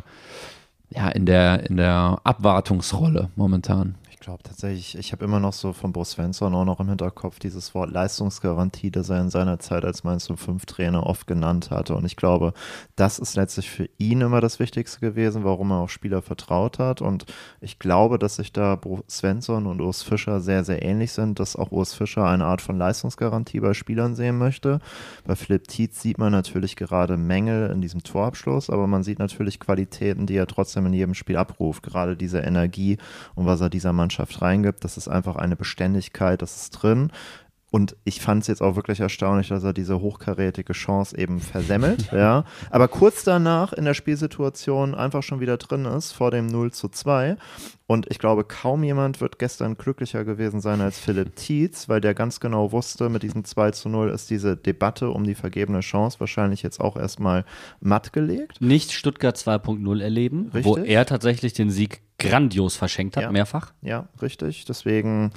ja, in der, in der Abwartungsrolle momentan. Ich glaube tatsächlich, ich habe immer noch so von Bo Svensson auch noch im Hinterkopf dieses Wort Leistungsgarantie, das er in seiner Zeit als Mainz null fünf Trainer oft genannt hatte. Und ich glaube, das ist letztlich für ihn immer das Wichtigste gewesen, warum er auch Spieler vertraut hat. Und ich glaube, dass sich da Bo Svensson und Urs Fischer sehr, sehr ähnlich sind, dass auch Urs Fischer eine Art von Leistungsgarantie bei Spielern sehen möchte. Bei Philipp Tietz sieht man natürlich gerade Mängel in diesem Torabschluss, aber man sieht natürlich Qualitäten, die er trotzdem in jedem Spiel abruft. Gerade diese Energie und was er dieser Mannschaft reingibt, das ist einfach eine Beständigkeit, das ist drin. Und ich fand es jetzt auch wirklich erstaunlich, dass er diese hochkarätige Chance eben versemmelt, ja. Aber kurz danach in der Spielsituation einfach schon wieder drin ist, vor dem null zu zwei. Und ich glaube, kaum jemand wird gestern glücklicher gewesen sein als Philipp Tietz, weil der ganz genau wusste, mit diesem zwei zu null ist diese Debatte um die vergebene Chance wahrscheinlich jetzt auch erstmal matt gelegt. Nicht Stuttgart zwei Punkt null erleben, Richtig. Wo er tatsächlich den Sieg grandios verschenkt hat, Ja. mehrfach. Ja, richtig. Deswegen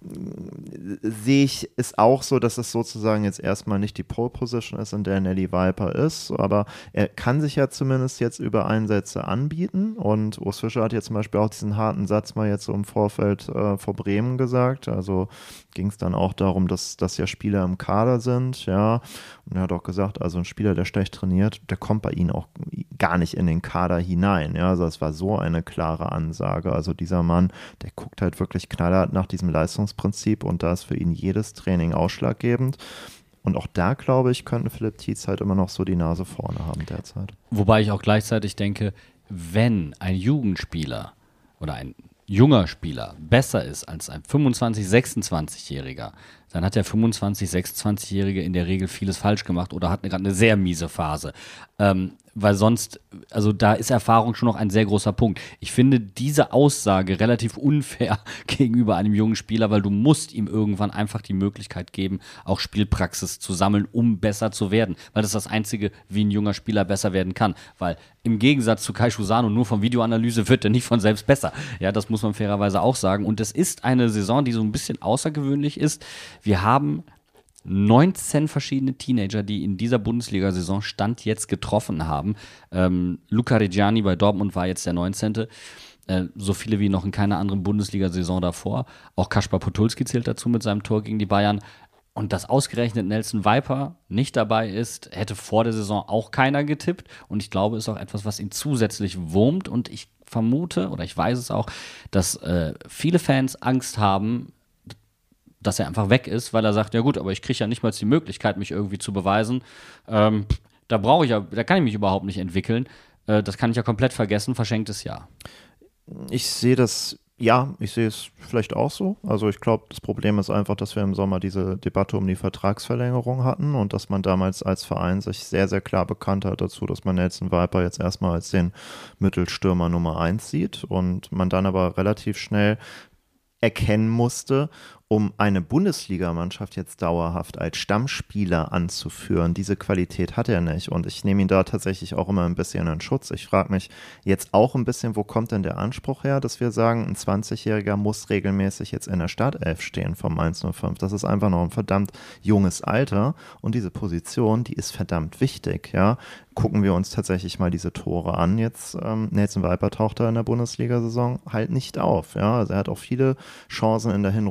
äh, sehe ich es auch so, dass es sozusagen jetzt erstmal nicht die Pole Position ist, in der Nelly Viper ist, aber er kann sich ja zumindest jetzt über Einsätze anbieten und Urs Fischer hat jetzt zum Beispiel auch diesen harten Satz mal jetzt so im Vorfeld äh, vor Bremen gesagt, also ging es dann auch darum, dass, dass ja Spieler im Kader sind, ja, und er hat auch gesagt, also ein Spieler, der schlecht trainiert, der kommt bei ihnen auch gar nicht in den Kader hinein, ja, also es war so eine klare Ansage, also dieser Mann, der guckt halt wirklich knallhart nach diesem Leistungsprinzip und da ist für ihn jedes Training ausschlaggebend. Und auch da, glaube ich, könnte Philipp Tietz halt immer noch so die Nase vorne haben derzeit. Wobei ich auch gleichzeitig denke, wenn ein Jugendspieler oder ein junger Spieler besser ist als ein fünfundzwanzig-, sechsundzwanzigjähriger, dann hat der fünfundzwanzig-, sechsundzwanzigjährige in der Regel vieles falsch gemacht oder hat gerade eine sehr miese Phase. Ähm, weil sonst, also da ist Erfahrung schon noch ein sehr großer Punkt. Ich finde diese Aussage relativ unfair gegenüber einem jungen Spieler, weil du musst ihm irgendwann einfach die Möglichkeit geben, auch Spielpraxis zu sammeln, um besser zu werden. Weil das ist das Einzige, wie ein junger Spieler besser werden kann. Weil im Gegensatz zu Kai Schusano nur von Videoanalyse wird er nicht von selbst besser. Ja, das muss man fairerweise auch sagen. Und es ist eine Saison, die so ein bisschen außergewöhnlich ist. Wir haben neunzehn verschiedene Teenager, die in dieser Bundesliga-Saison Stand jetzt getroffen haben. Ähm, Luca Reggiani bei Dortmund war jetzt der neunzehnte Äh, so viele wie noch in keiner anderen Bundesliga-Saison davor. Auch Kaspar Podolski zählt dazu mit seinem Tor gegen die Bayern. Und dass ausgerechnet Nelson Viper nicht dabei ist, hätte vor der Saison auch keiner getippt. Und ich glaube, ist auch etwas, was ihn zusätzlich wurmt. Und ich vermute, oder ich weiß es auch, dass äh, viele Fans Angst haben, dass er einfach weg ist, weil er sagt, ja gut, aber ich kriege ja nicht mal die Möglichkeit, mich irgendwie zu beweisen. Ähm, da brauche ich ja, da kann ich mich überhaupt nicht entwickeln. Äh, das kann ich ja komplett vergessen, verschenktes Jahr. Ich sehe das, ja, ich sehe es vielleicht auch so. Also ich glaube, das Problem ist einfach, dass wir im Sommer diese Debatte um die Vertragsverlängerung hatten und dass man damals als Verein sich sehr, sehr klar bekannt hat dazu, dass man Nelson Viper jetzt erstmal als den Mittelstürmer Nummer eins sieht und man dann aber relativ schnell erkennen musste, um eine Bundesligamannschaft jetzt dauerhaft als Stammspieler anzuführen. Diese Qualität hat er nicht und ich nehme ihn da tatsächlich auch immer ein bisschen in Schutz. Ich frage mich jetzt auch ein bisschen, wo kommt denn der Anspruch her, dass wir sagen, ein zwanzigjähriger muss regelmäßig jetzt in der Startelf stehen vom Mainz null fünf. Das ist einfach noch ein verdammt junges Alter und diese Position, die ist verdammt wichtig, ja. Gucken wir uns tatsächlich mal diese Tore an. Jetzt ähm, Nelson Viper taucht da in der Bundesliga-Saison halt nicht auf, ja. Also er hat auch viele Chancen in der Hinrunde nicht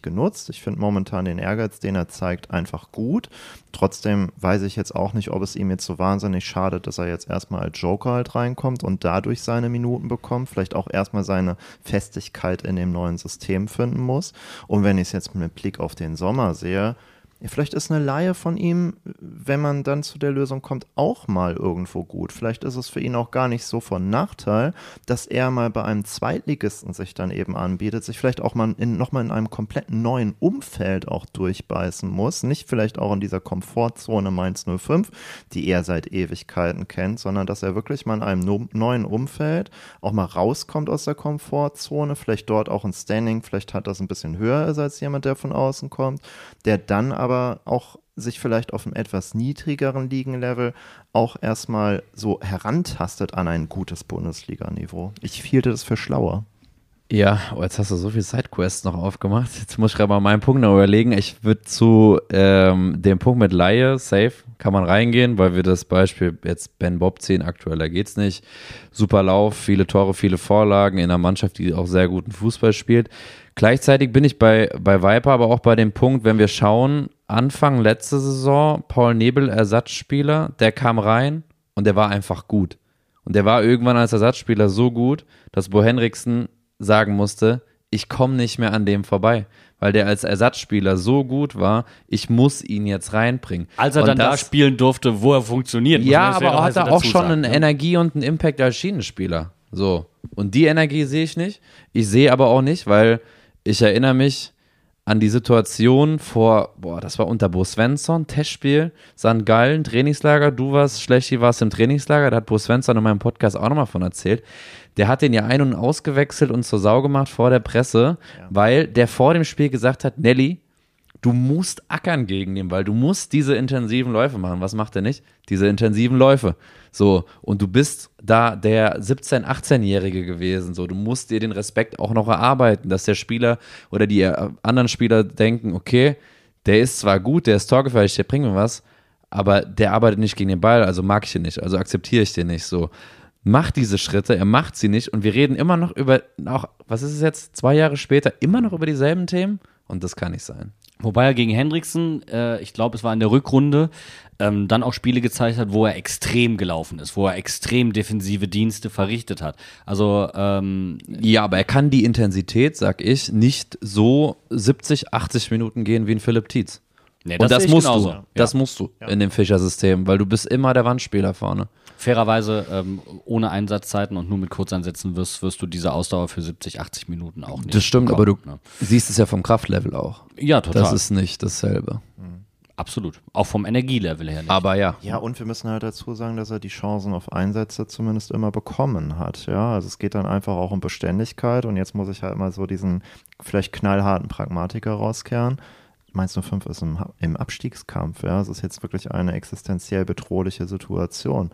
genutzt. Ich finde momentan den Ehrgeiz, den er zeigt, einfach gut. Trotzdem weiß ich jetzt auch nicht, ob es ihm jetzt so wahnsinnig schadet, dass er jetzt erstmal als Joker halt reinkommt und dadurch seine Minuten bekommt, vielleicht auch erstmal seine Festigkeit in dem neuen System finden muss. Und wenn ich es jetzt mit Blick auf den Sommer sehe, vielleicht ist eine Leihe von ihm, wenn man dann zu der Lösung kommt, auch mal irgendwo gut. Vielleicht ist es für ihn auch gar nicht so von Nachteil, dass er mal bei einem Zweitligisten sich dann eben anbietet, sich vielleicht auch mal in, nochmal in einem komplett neuen Umfeld auch durchbeißen muss. Nicht vielleicht auch in dieser Komfortzone Mainz null fünf, die er seit Ewigkeiten kennt, sondern dass er wirklich mal in einem no- neuen Umfeld auch mal rauskommt aus der Komfortzone, vielleicht dort auch ein Standing, vielleicht hat das ein bisschen höher ist als jemand, der von außen kommt, der dann aber aber auch sich vielleicht auf einem etwas niedrigeren Ligenlevel auch erstmal so herantastet an ein gutes Bundesliga-Niveau. Ich hielte das für schlauer. Ja, oh, jetzt hast du so viel Sidequests noch aufgemacht. Jetzt muss ich gerade mal meinen Punkt noch überlegen. Ich würde zu ähm, dem Punkt mit Laie, safe, kann man reingehen, weil wir das Beispiel jetzt Ben Bob ziehen, aktueller geht's nicht. Super Lauf, viele Tore, viele Vorlagen in einer Mannschaft, die auch sehr guten Fußball spielt. Gleichzeitig bin ich bei, bei Viper aber auch bei dem Punkt, wenn wir schauen, Anfang letzte Saison, Paul Nebel, Ersatzspieler, der kam rein und der war einfach gut. Und der war irgendwann als Ersatzspieler so gut, dass Bo Henriksen sagen musste, ich komme nicht mehr an dem vorbei, weil der als Ersatzspieler so gut war, ich muss ihn jetzt reinbringen. Als er und dann das, da spielen durfte, wo er funktioniert. Ja, aber hat er auch schon sagen, eine ne? Energie und einen Impact als Schienenspieler. So. Und die Energie sehe ich nicht. Ich sehe aber auch nicht, weil ich erinnere mich an die Situation vor, boah, das war unter Bo Svensson, Testspiel, Sankt Gallen, Trainingslager, du warst, Schlechi warst im Trainingslager, da hat Bo Svensson in meinem Podcast auch nochmal von erzählt. Der hat den ja ein- und ausgewechselt und zur Sau gemacht vor der Presse, ja. Weil der vor dem Spiel gesagt hat, Nelly, du musst ackern gegen den Ball, du musst diese intensiven Läufe machen. Was macht er nicht? Diese intensiven Läufe. So, und du bist da der siebzehn-, achtzehnjährige gewesen, so, du musst dir den Respekt auch noch erarbeiten, dass der Spieler oder die anderen Spieler denken, okay, der ist zwar gut, der ist torgefährlich, der bringt mir was, aber der arbeitet nicht gegen den Ball, also mag ich ihn nicht, also akzeptiere ich den nicht, so. Macht diese Schritte, er macht sie nicht und wir reden immer noch über, auch, was ist es jetzt, zwei Jahre später, immer noch über dieselben Themen und das kann nicht sein. Wobei er gegen Hendriksen, äh, ich glaube, es war in der Rückrunde, ähm, dann auch Spiele gezeigt hat, wo er extrem gelaufen ist, wo er extrem defensive Dienste verrichtet hat. Also ähm, ja, aber er kann die Intensität, sag ich, nicht so siebzig, achtzig Minuten gehen wie ein Philipp Tietz. Nee, das und das musst genauso. du, das ja. musst du ja. in dem Fischer-System, weil du bist immer der Wandspieler vorne. Fairerweise, ähm, ohne Einsatzzeiten und nur mit Kurzeinsätzen wirst, wirst du diese Ausdauer für siebzig, achtzig Minuten auch nicht Das stimmt, bekommen, aber du ne? siehst es ja vom Kraftlevel auch. Ja, total. Das ist nicht dasselbe. Mhm. Absolut. Auch vom Energielevel her nicht. Aber ja. Ja, und wir müssen halt dazu sagen, dass er die Chancen auf Einsätze zumindest immer bekommen hat. Ja, also es geht dann einfach auch um Beständigkeit und jetzt muss ich halt mal so diesen vielleicht knallharten Pragmatiker rauskehren. Mainz null fünf ist im, im Abstiegskampf, ja, es ist jetzt wirklich eine existenziell bedrohliche Situation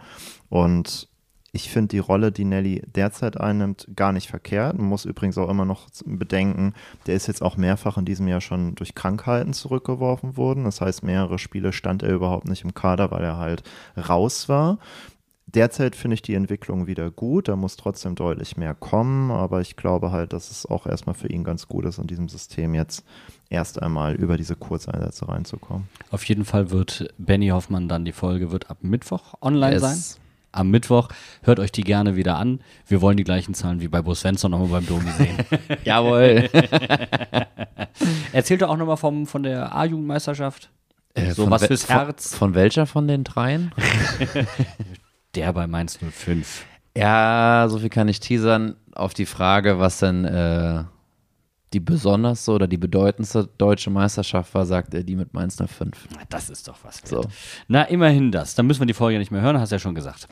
und ich finde die Rolle, die Nelly derzeit einnimmt, gar nicht verkehrt. Man muss übrigens auch immer noch bedenken, der ist jetzt auch mehrfach in diesem Jahr schon durch Krankheiten zurückgeworfen worden, das heißt mehrere Spiele stand er überhaupt nicht im Kader, weil er halt raus war. Derzeit finde ich die Entwicklung wieder gut, da muss trotzdem deutlich mehr kommen, aber ich glaube halt, dass es auch erstmal für ihn ganz gut ist, in diesem System jetzt erst einmal über diese Kurzeinsätze reinzukommen. Auf jeden Fall wird Benny Hoffmann dann, die Folge wird ab Mittwoch online yes. sein. Am Mittwoch, hört euch die gerne wieder an. Wir wollen die gleichen Zahlen wie bei Bo Svensson nochmal beim Domi sehen. Jawohl. Erzählt er auch nochmal vom, von der A-Jugendmeisterschaft? Äh, so was we- fürs Herz. Von, von welcher von den dreien? Der bei Mainz null fünf. Ja, so viel kann ich teasern auf die Frage, was denn äh, die besonderste oder die bedeutendste deutsche Meisterschaft war, sagt er die mit Mainz null fünf. Na, das ist doch was. So. Na, immerhin das. Dann müssen wir die Folge nicht mehr hören, hast du ja schon gesagt.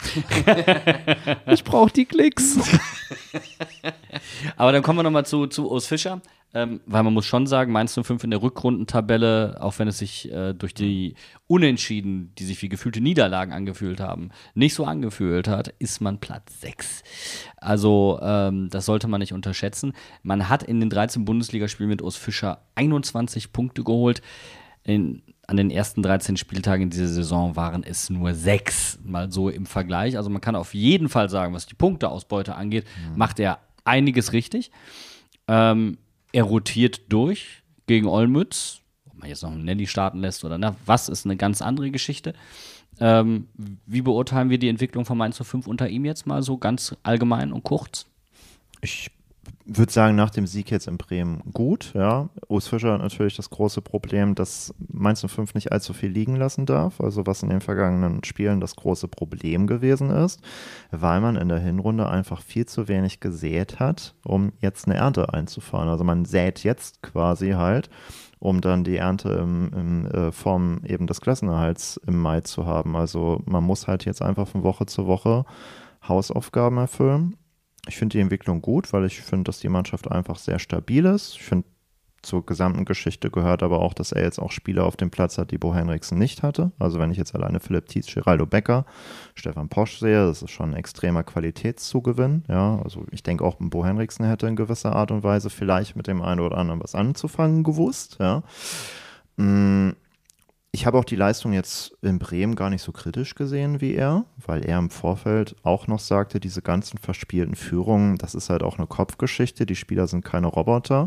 Ich brauche die Klicks. Aber dann kommen wir nochmal zu, zu Urs Fischer, ähm, weil man muss schon sagen, Mainz null fünf in der Rückrundentabelle, auch wenn es sich äh, durch die Unentschieden, die sich wie gefühlte Niederlagen angefühlt haben, nicht so angefühlt hat, ist man Platz sechs. Also ähm, das sollte man nicht unterschätzen. Man hat in den dreizehn Bundesligaspielen mit Urs Fischer einundzwanzig Punkte geholt. In, an den ersten dreizehn Spieltagen in dieser Saison waren es nur sechs, mal so im Vergleich. Also man kann auf jeden Fall sagen, was die Punkteausbeute angeht, mhm. macht er einiges richtig. Ähm, er rotiert durch, gegen Olmütz, ob man jetzt noch einen Nelly starten lässt oder na, was, ist eine ganz andere Geschichte. Ähm, wie beurteilen wir die Entwicklung von Mainz null fünf unter ihm jetzt mal so ganz allgemein und kurz? Ich würde sagen, nach dem Sieg jetzt in Bremen gut, ja. Urs Fischer hat natürlich das große Problem, dass Mainz null fünf nicht allzu viel liegen lassen darf, also was in den vergangenen Spielen das große Problem gewesen ist, weil man in der Hinrunde einfach viel zu wenig gesät hat, um jetzt eine Ernte einzufahren. Also man sät jetzt quasi halt, um dann die Ernte in, in äh, Form eben des Klassenerhalts im Mai zu haben. Also man muss halt jetzt einfach von Woche zu Woche Hausaufgaben erfüllen. Ich finde die Entwicklung gut, weil ich finde, dass die Mannschaft einfach sehr stabil ist. Ich finde, zur gesamten Geschichte gehört aber auch, dass er jetzt auch Spieler auf dem Platz hat, die Bo Henriksen nicht hatte. Also wenn ich jetzt alleine Philipp Tietz, Geraldo Becker, Stefan Posch sehe, das ist schon ein extremer Qualitätszugewinn. Ja, also ich denke auch, Bo Henriksen hätte in gewisser Art und Weise vielleicht mit dem einen oder anderen was anzufangen gewusst. Ja. Ich habe auch die Leistung jetzt in Bremen gar nicht so kritisch gesehen wie er, weil er im Vorfeld auch noch sagte, diese ganzen verspielten Führungen, das ist halt auch eine Kopfgeschichte, die Spieler sind keine Roboter.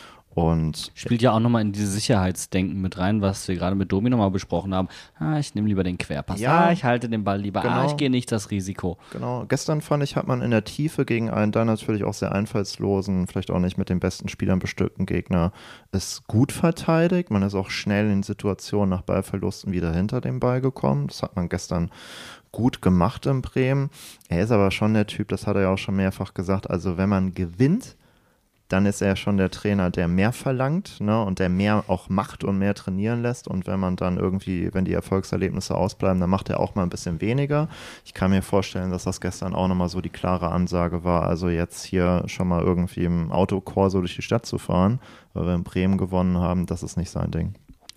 Und spielt ja auch nochmal in dieses Sicherheitsdenken mit rein, was wir gerade mit Domi nochmal besprochen haben. Ah, ich nehme lieber den Querpass. Ja, ah, ich halte den Ball lieber. genau. Ah, ich gehe nicht das Risiko. Genau. Gestern fand ich, hat man in der Tiefe gegen einen dann natürlich auch sehr einfallslosen, vielleicht auch nicht mit den besten Spielern bestückten Gegner, ist gut verteidigt. Man ist auch schnell in Situationen nach Ballverlusten wieder hinter dem Ball gekommen. Das hat man gestern gut gemacht in Bremen. Er ist aber schon der Typ, das hat er ja auch schon mehrfach gesagt, also wenn man gewinnt, dann ist er schon der Trainer, der mehr verlangt, ne, und der mehr auch macht und mehr trainieren lässt. Und wenn man dann irgendwie, wenn die Erfolgserlebnisse ausbleiben, dann macht er auch mal ein bisschen weniger. Ich kann mir vorstellen, dass das gestern auch nochmal so die klare Ansage war, also jetzt hier schon mal irgendwie im Autokorso durch die Stadt zu fahren, weil wir in Bremen gewonnen haben, das ist nicht sein Ding.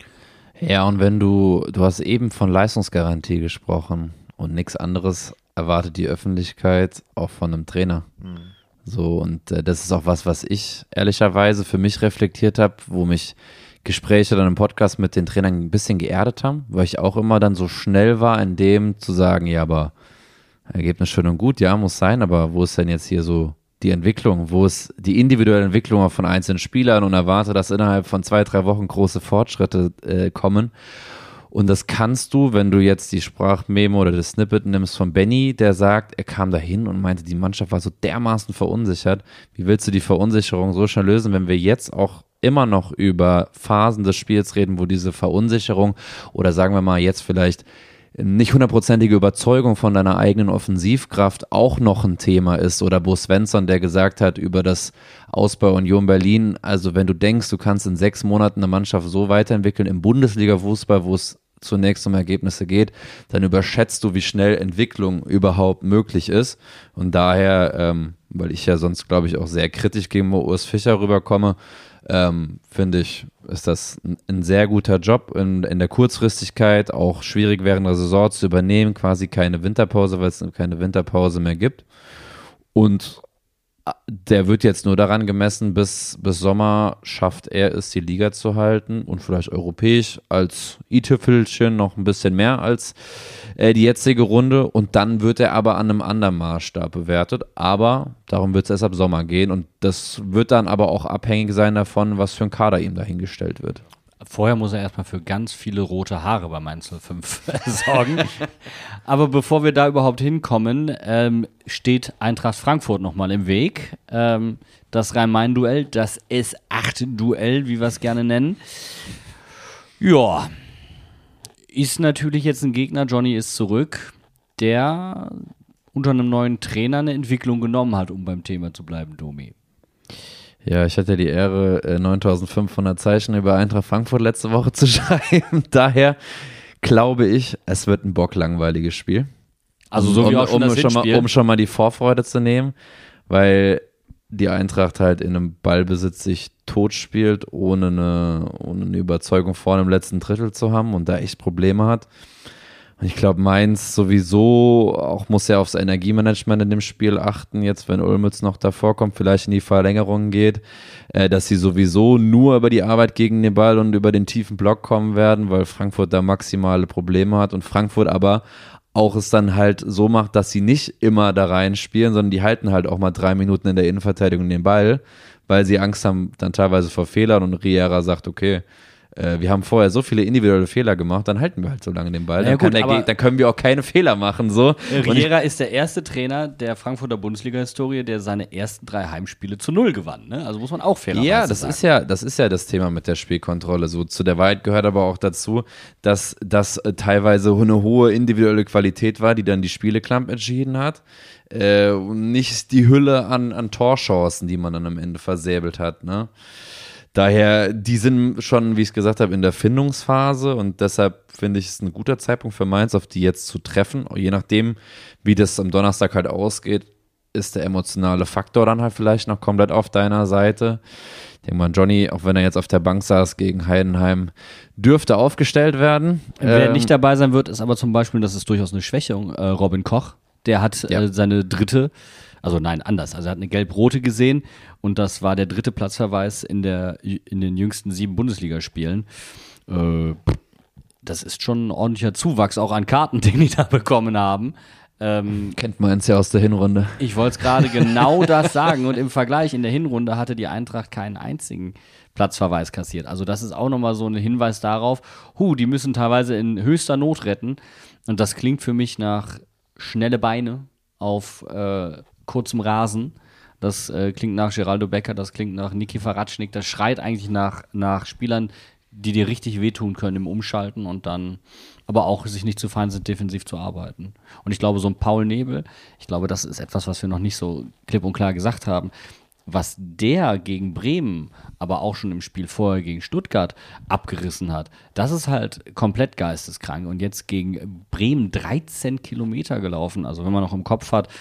Ja, und wenn du, du hast eben von Leistungsgarantie gesprochen und nichts anderes erwartet die Öffentlichkeit auch von einem Trainer. Mhm. So, und äh, das ist auch was, was ich ehrlicherweise für mich reflektiert habe, wo mich Gespräche dann im Podcast mit den Trainern ein bisschen geerdet haben, weil ich auch immer dann so schnell war, in dem zu sagen, ja, aber Ergebnis schön und gut, ja, muss sein, aber wo ist denn jetzt hier so die Entwicklung, wo ist die individuelle Entwicklung von einzelnen Spielern und erwarte, dass innerhalb von zwei, drei Wochen große Fortschritte äh, kommen. Und das kannst du, wenn du jetzt die Sprachmemo oder das Snippet nimmst von Benny, der sagt, er kam dahin und meinte, die Mannschaft war so dermaßen verunsichert. Wie willst du die Verunsicherung so schnell lösen, wenn wir jetzt auch immer noch über Phasen des Spiels reden, wo diese Verunsicherung oder sagen wir mal jetzt vielleicht nicht hundertprozentige Überzeugung von deiner eigenen Offensivkraft auch noch ein Thema ist, oder Bo Svensson, der gesagt hat über das Aus bei Union Berlin, also wenn du denkst, du kannst in sechs Monaten eine Mannschaft so weiterentwickeln im Bundesliga-Fußball, wo es zunächst um Ergebnisse geht, dann überschätzt du, wie schnell Entwicklung überhaupt möglich ist. Und daher, ähm, weil ich ja sonst, glaube ich, auch sehr kritisch gegen Urs Fischer rüberkomme, ähm, finde ich, ist das ein, ein sehr guter Job in, in der Kurzfristigkeit, auch schwierig während der Saison zu übernehmen, quasi keine Winterpause, weil es keine Winterpause mehr gibt. Und der wird jetzt nur daran gemessen, bis, bis Sommer schafft er es, die Liga zu halten und vielleicht europäisch als i-Tüpfelchen noch ein bisschen mehr als äh, die jetzige Runde, und dann wird er aber an einem anderen Maßstab bewertet, aber darum wird es erst ab Sommer gehen, und das wird dann aber auch abhängig sein davon, was für ein Kader ihm dahingestellt wird. Vorher muss er erstmal für ganz viele rote Haare bei Mainz null fünf sorgen. Aber bevor wir da überhaupt hinkommen, ähm, steht Eintracht Frankfurt nochmal im Weg. Ähm, das Rhein-Main-Duell, das S acht Duell, wie wir es gerne nennen. Ja, ist natürlich jetzt ein Gegner, Johnny ist zurück, der unter einem neuen Trainer eine Entwicklung genommen hat, um beim Thema zu bleiben, Domi. Ja, ich hatte die Ehre, neuntausendfünfhundert Zeichen über Eintracht Frankfurt letzte Woche zu schreiben. Daher glaube ich, es wird ein bocklangweiliges Spiel. Also so um, wie auch schon um, das schon mal, Hinspiel. um schon mal die Vorfreude zu nehmen, weil die Eintracht halt in einem Ballbesitz sich tot spielt, ohne eine, ohne eine Überzeugung vorne im letzten Drittel zu haben und da echt Probleme hat. Und ich glaube, Mainz sowieso auch muss ja aufs Energiemanagement in dem Spiel achten, jetzt wenn Olmütz noch davor kommt, vielleicht in die Verlängerung geht, äh, dass sie sowieso nur über die Arbeit gegen den Ball und über den tiefen Block kommen werden, weil Frankfurt da maximale Probleme hat und Frankfurt aber auch es dann halt so macht, dass sie nicht immer da rein spielen, sondern die halten halt auch mal drei Minuten in der Innenverteidigung den Ball, weil sie Angst haben dann teilweise vor Fehlern und Riera sagt, okay, äh, wir haben vorher so viele individuelle Fehler gemacht, dann halten wir halt so lange den Ball, Ja, dann, gut, kann der, aber- Ge- dann können wir auch keine Fehler machen. So. Riera ist der erste Trainer der Frankfurter Bundesliga-Historie, der seine ersten drei Heimspiele zu null gewann. Ne? Also muss man auch fairerweise Ja, das sagen. ist ja, das ist ja das Thema mit der Spielkontrolle. So zu der Wahrheit gehört aber auch dazu, dass das äh, teilweise eine hohe individuelle Qualität war, die dann die Spiele knapp entschieden hat. Äh, und nicht die Hülle an, an Torchancen, die man dann am Ende versäbelt hat. Ne? Daher, die sind schon, wie ich es gesagt habe, in der Findungsphase und deshalb finde ich es ein guter Zeitpunkt für Mainz, auf die jetzt zu treffen. Je nachdem, wie das am Donnerstag halt ausgeht, ist der emotionale Faktor dann halt vielleicht noch komplett auf deiner Seite. Ich denke mal, Johnny, auch wenn er jetzt auf der Bank saß gegen Heidenheim, dürfte aufgestellt werden. Wer Ähm, nicht dabei sein wird, ist aber zum Beispiel, das ist durchaus eine Schwächung, äh, Robin Koch. Der hat Ja. äh, seine dritte, also nein, anders. Also er hat eine gelb-rote gesehen und das war der dritte Platzverweis in, der, in den jüngsten sieben Bundesligaspielen. Äh, das ist schon ein ordentlicher Zuwachs auch an Karten, den die da bekommen haben. Ähm, Kennt Mainz ja aus der Hinrunde. ich wollte es gerade genau das sagen und im Vergleich in der Hinrunde hatte die Eintracht keinen einzigen Platzverweis kassiert. Also das ist auch nochmal so ein Hinweis darauf, hu, die müssen teilweise in höchster Not retten und das klingt für mich nach schnelle Beine auf äh, kurzem Rasen. Das äh, klingt nach Geraldo Becker, das klingt nach Niki Faratschnik, das schreit eigentlich nach, nach Spielern, die dir richtig wehtun können im Umschalten und dann aber auch sich nicht zu fein sind, defensiv zu arbeiten. Und ich glaube, so ein Paul Nebel, ich glaube, das ist etwas, was wir noch nicht so klipp und klar gesagt haben, was der gegen Bremen, aber auch schon im Spiel vorher gegen Stuttgart abgerissen hat, das ist halt komplett geisteskrank. Und jetzt gegen Bremen dreizehn Kilometer gelaufen. Also wenn man noch im Kopf hat,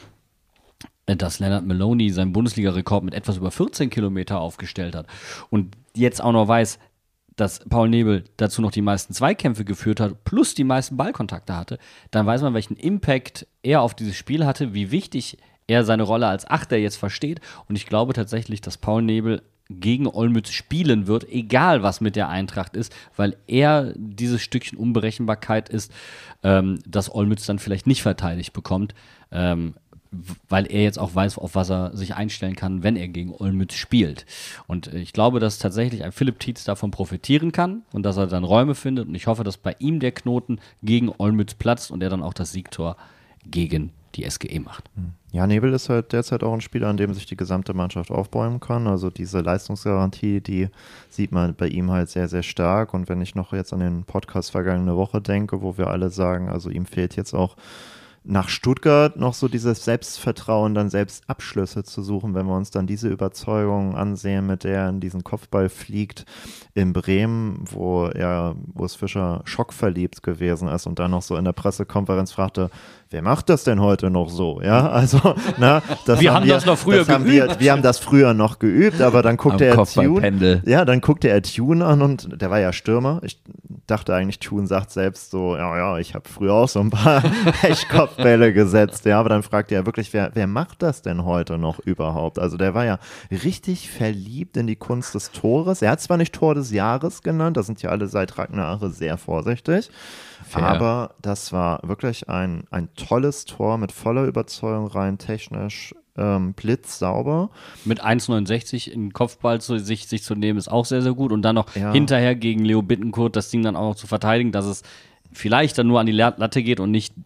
dass Leonard Maloney seinen Bundesliga-Rekord mit etwas über vierzehn Kilometer aufgestellt hat und jetzt auch noch weiß, dass Paul Nebel dazu noch die meisten Zweikämpfe geführt hat, plus die meisten Ballkontakte hatte, dann weiß man, welchen Impact er auf dieses Spiel hatte, wie wichtig er seine Rolle als Achter jetzt versteht. Und ich glaube tatsächlich, dass Paul Nebel gegen Olmütz spielen wird, egal was mit der Eintracht ist, weil er dieses Stückchen Unberechenbarkeit ist, ähm, dass Olmütz dann vielleicht nicht verteidigt bekommt, ähm, weil er jetzt auch weiß, auf was er sich einstellen kann, wenn er gegen Olmütz spielt. Und ich glaube, dass tatsächlich ein Philipp Tietz davon profitieren kann und dass er dann Räume findet. Und ich hoffe, dass bei ihm der Knoten gegen Olmütz platzt und er dann auch das Siegtor gegen die S G E macht. Ja, Nebel ist halt derzeit auch ein Spieler, an dem sich die gesamte Mannschaft aufbäumen kann. Also diese Leistungsgarantie, die sieht man bei ihm halt sehr, sehr stark. Und wenn ich noch jetzt an den Podcast vergangene Woche denke, wo wir alle sagen, also ihm fehlt jetzt auch nach Stuttgart noch so dieses Selbstvertrauen, dann selbst Abschlüsse zu suchen, wenn wir uns dann diese Überzeugung ansehen, mit der er in diesen Kopfball fliegt in Bremen, wo er, Urs Fischer schockverliebt gewesen ist und dann noch so in der Pressekonferenz fragte, wer macht das denn heute noch so? Ja, also, na, das Wir haben das noch früher das haben wir, wir haben das früher noch geübt, aber dann guckte Am er Kopfballpendel. Tune. Ja, dann guckte er Tune an und der war ja Stürmer. Ich dachte eigentlich, Tune sagt selbst so, ja, ja, ich habe früher auch so ein paar Kopfbälle gesetzt, ja, aber dann fragte er wirklich, wer, wer macht das denn heute noch überhaupt? Also der war ja richtig verliebt in die Kunst des Tores. Er hat zwar nicht Tor des Jahres genannt, da sind ja alle seit Ragnar Ache sehr vorsichtig, Fair. aber das war wirklich ein, ein tolles Tor mit voller Überzeugung rein, technisch ähm, blitzsauber. Mit eins neunundsechzig in den Kopfball zu, sich, sich zu nehmen, ist auch sehr, sehr gut. Und dann noch Ja. hinterher gegen Leo Bittencourt das Ding dann auch noch zu verteidigen, dass es vielleicht dann nur an die Latte geht und nicht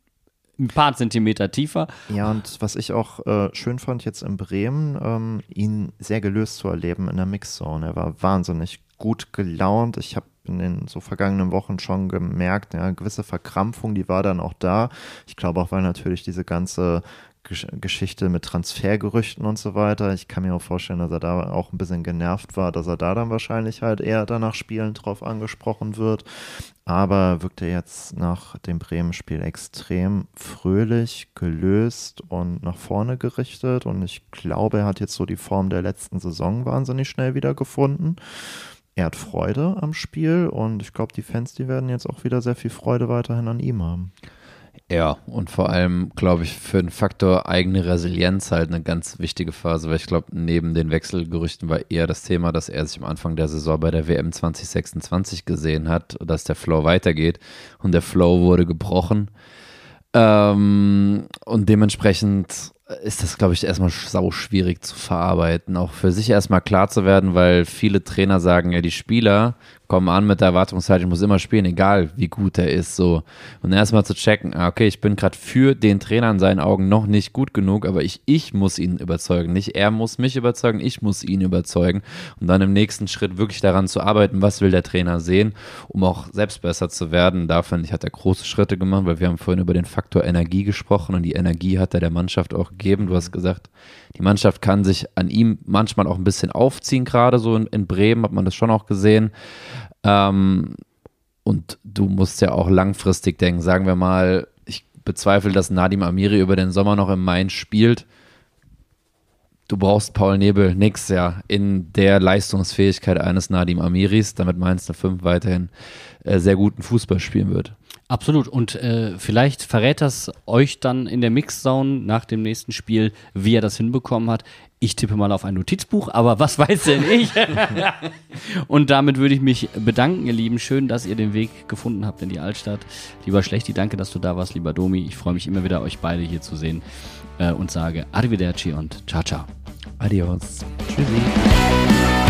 ein paar Zentimeter tiefer. Ja, und was ich auch äh, schön fand jetzt in Bremen, ähm, ihn sehr gelöst zu erleben in der Mixzone. Er war wahnsinnig gut gelaunt. Ich habe in den so vergangenen Wochen schon gemerkt, ja, gewisse Verkrampfung, die war dann auch da. Ich glaube auch, weil natürlich diese ganze Gesch- Geschichte mit Transfergerüchten und so weiter, ich kann mir auch vorstellen, dass er da auch ein bisschen genervt war, dass er da dann wahrscheinlich halt eher danach spielend drauf angesprochen wird. Aber wirkte jetzt nach dem Bremen-Spiel extrem fröhlich, gelöst und nach vorne gerichtet. Und ich glaube, er hat jetzt so die Form der letzten Saison wahnsinnig schnell wieder gefunden. Er hat Freude am Spiel und ich glaube, die Fans, die werden jetzt auch wieder sehr viel Freude weiterhin an ihm haben. Ja, und vor allem, glaube ich, für den Faktor eigene Resilienz halt eine ganz wichtige Phase, weil ich glaube, neben den Wechselgerüchten war eher das Thema, dass er sich am Anfang der Saison bei der W M zwanzig sechsundzwanzig gesehen hat, dass der Flow weitergeht und der Flow wurde gebrochen. Ähm, und dementsprechend ist das, glaube ich, erstmal sau schwierig zu verarbeiten, auch für sich erstmal klar zu werden, weil viele Trainer sagen, ja, die Spieler kommen an mit der Erwartungszeit, ich muss immer spielen, egal wie gut er ist, so. Und erstmal zu checken, okay, ich bin gerade für den Trainer in seinen Augen noch nicht gut genug, aber ich, ich muss ihn überzeugen, nicht er muss mich überzeugen, ich muss ihn überzeugen und dann im nächsten Schritt wirklich daran zu arbeiten, was will der Trainer sehen, um auch selbst besser zu werden. Da finde ich, hat er große Schritte gemacht, weil wir haben vorhin über den Faktor Energie gesprochen und die Energie hat er der Mannschaft auch gegeben. Du hast gesagt, die Mannschaft kann sich an ihm manchmal auch ein bisschen aufziehen, gerade so in, in Bremen hat man das schon auch gesehen. Ähm, und du musst ja auch langfristig denken, sagen wir mal, ich bezweifle, dass Nadim Amiri über den Sommer noch im Mainz spielt. Du brauchst Paul Nebel nächstes Jahr in der Leistungsfähigkeit eines Nadim Amiris, damit Mainz null fünf weiterhin äh, sehr guten Fußball spielen wird. Absolut. Und äh, vielleicht verrät das euch dann in der Mixzone nach dem nächsten Spiel, wie er das hinbekommen hat. Ich tippe mal auf ein Notizbuch, aber was weiß denn ich? Und damit würde ich mich bedanken, ihr Lieben. Schön, dass ihr den Weg gefunden habt in die Altstadt. Lieber Schlechti, danke, dass du da warst, lieber Domi. Ich freue mich immer wieder, euch beide hier zu sehen äh, und sage Arrivederci und ciao, ciao. Adios. Tschüssi.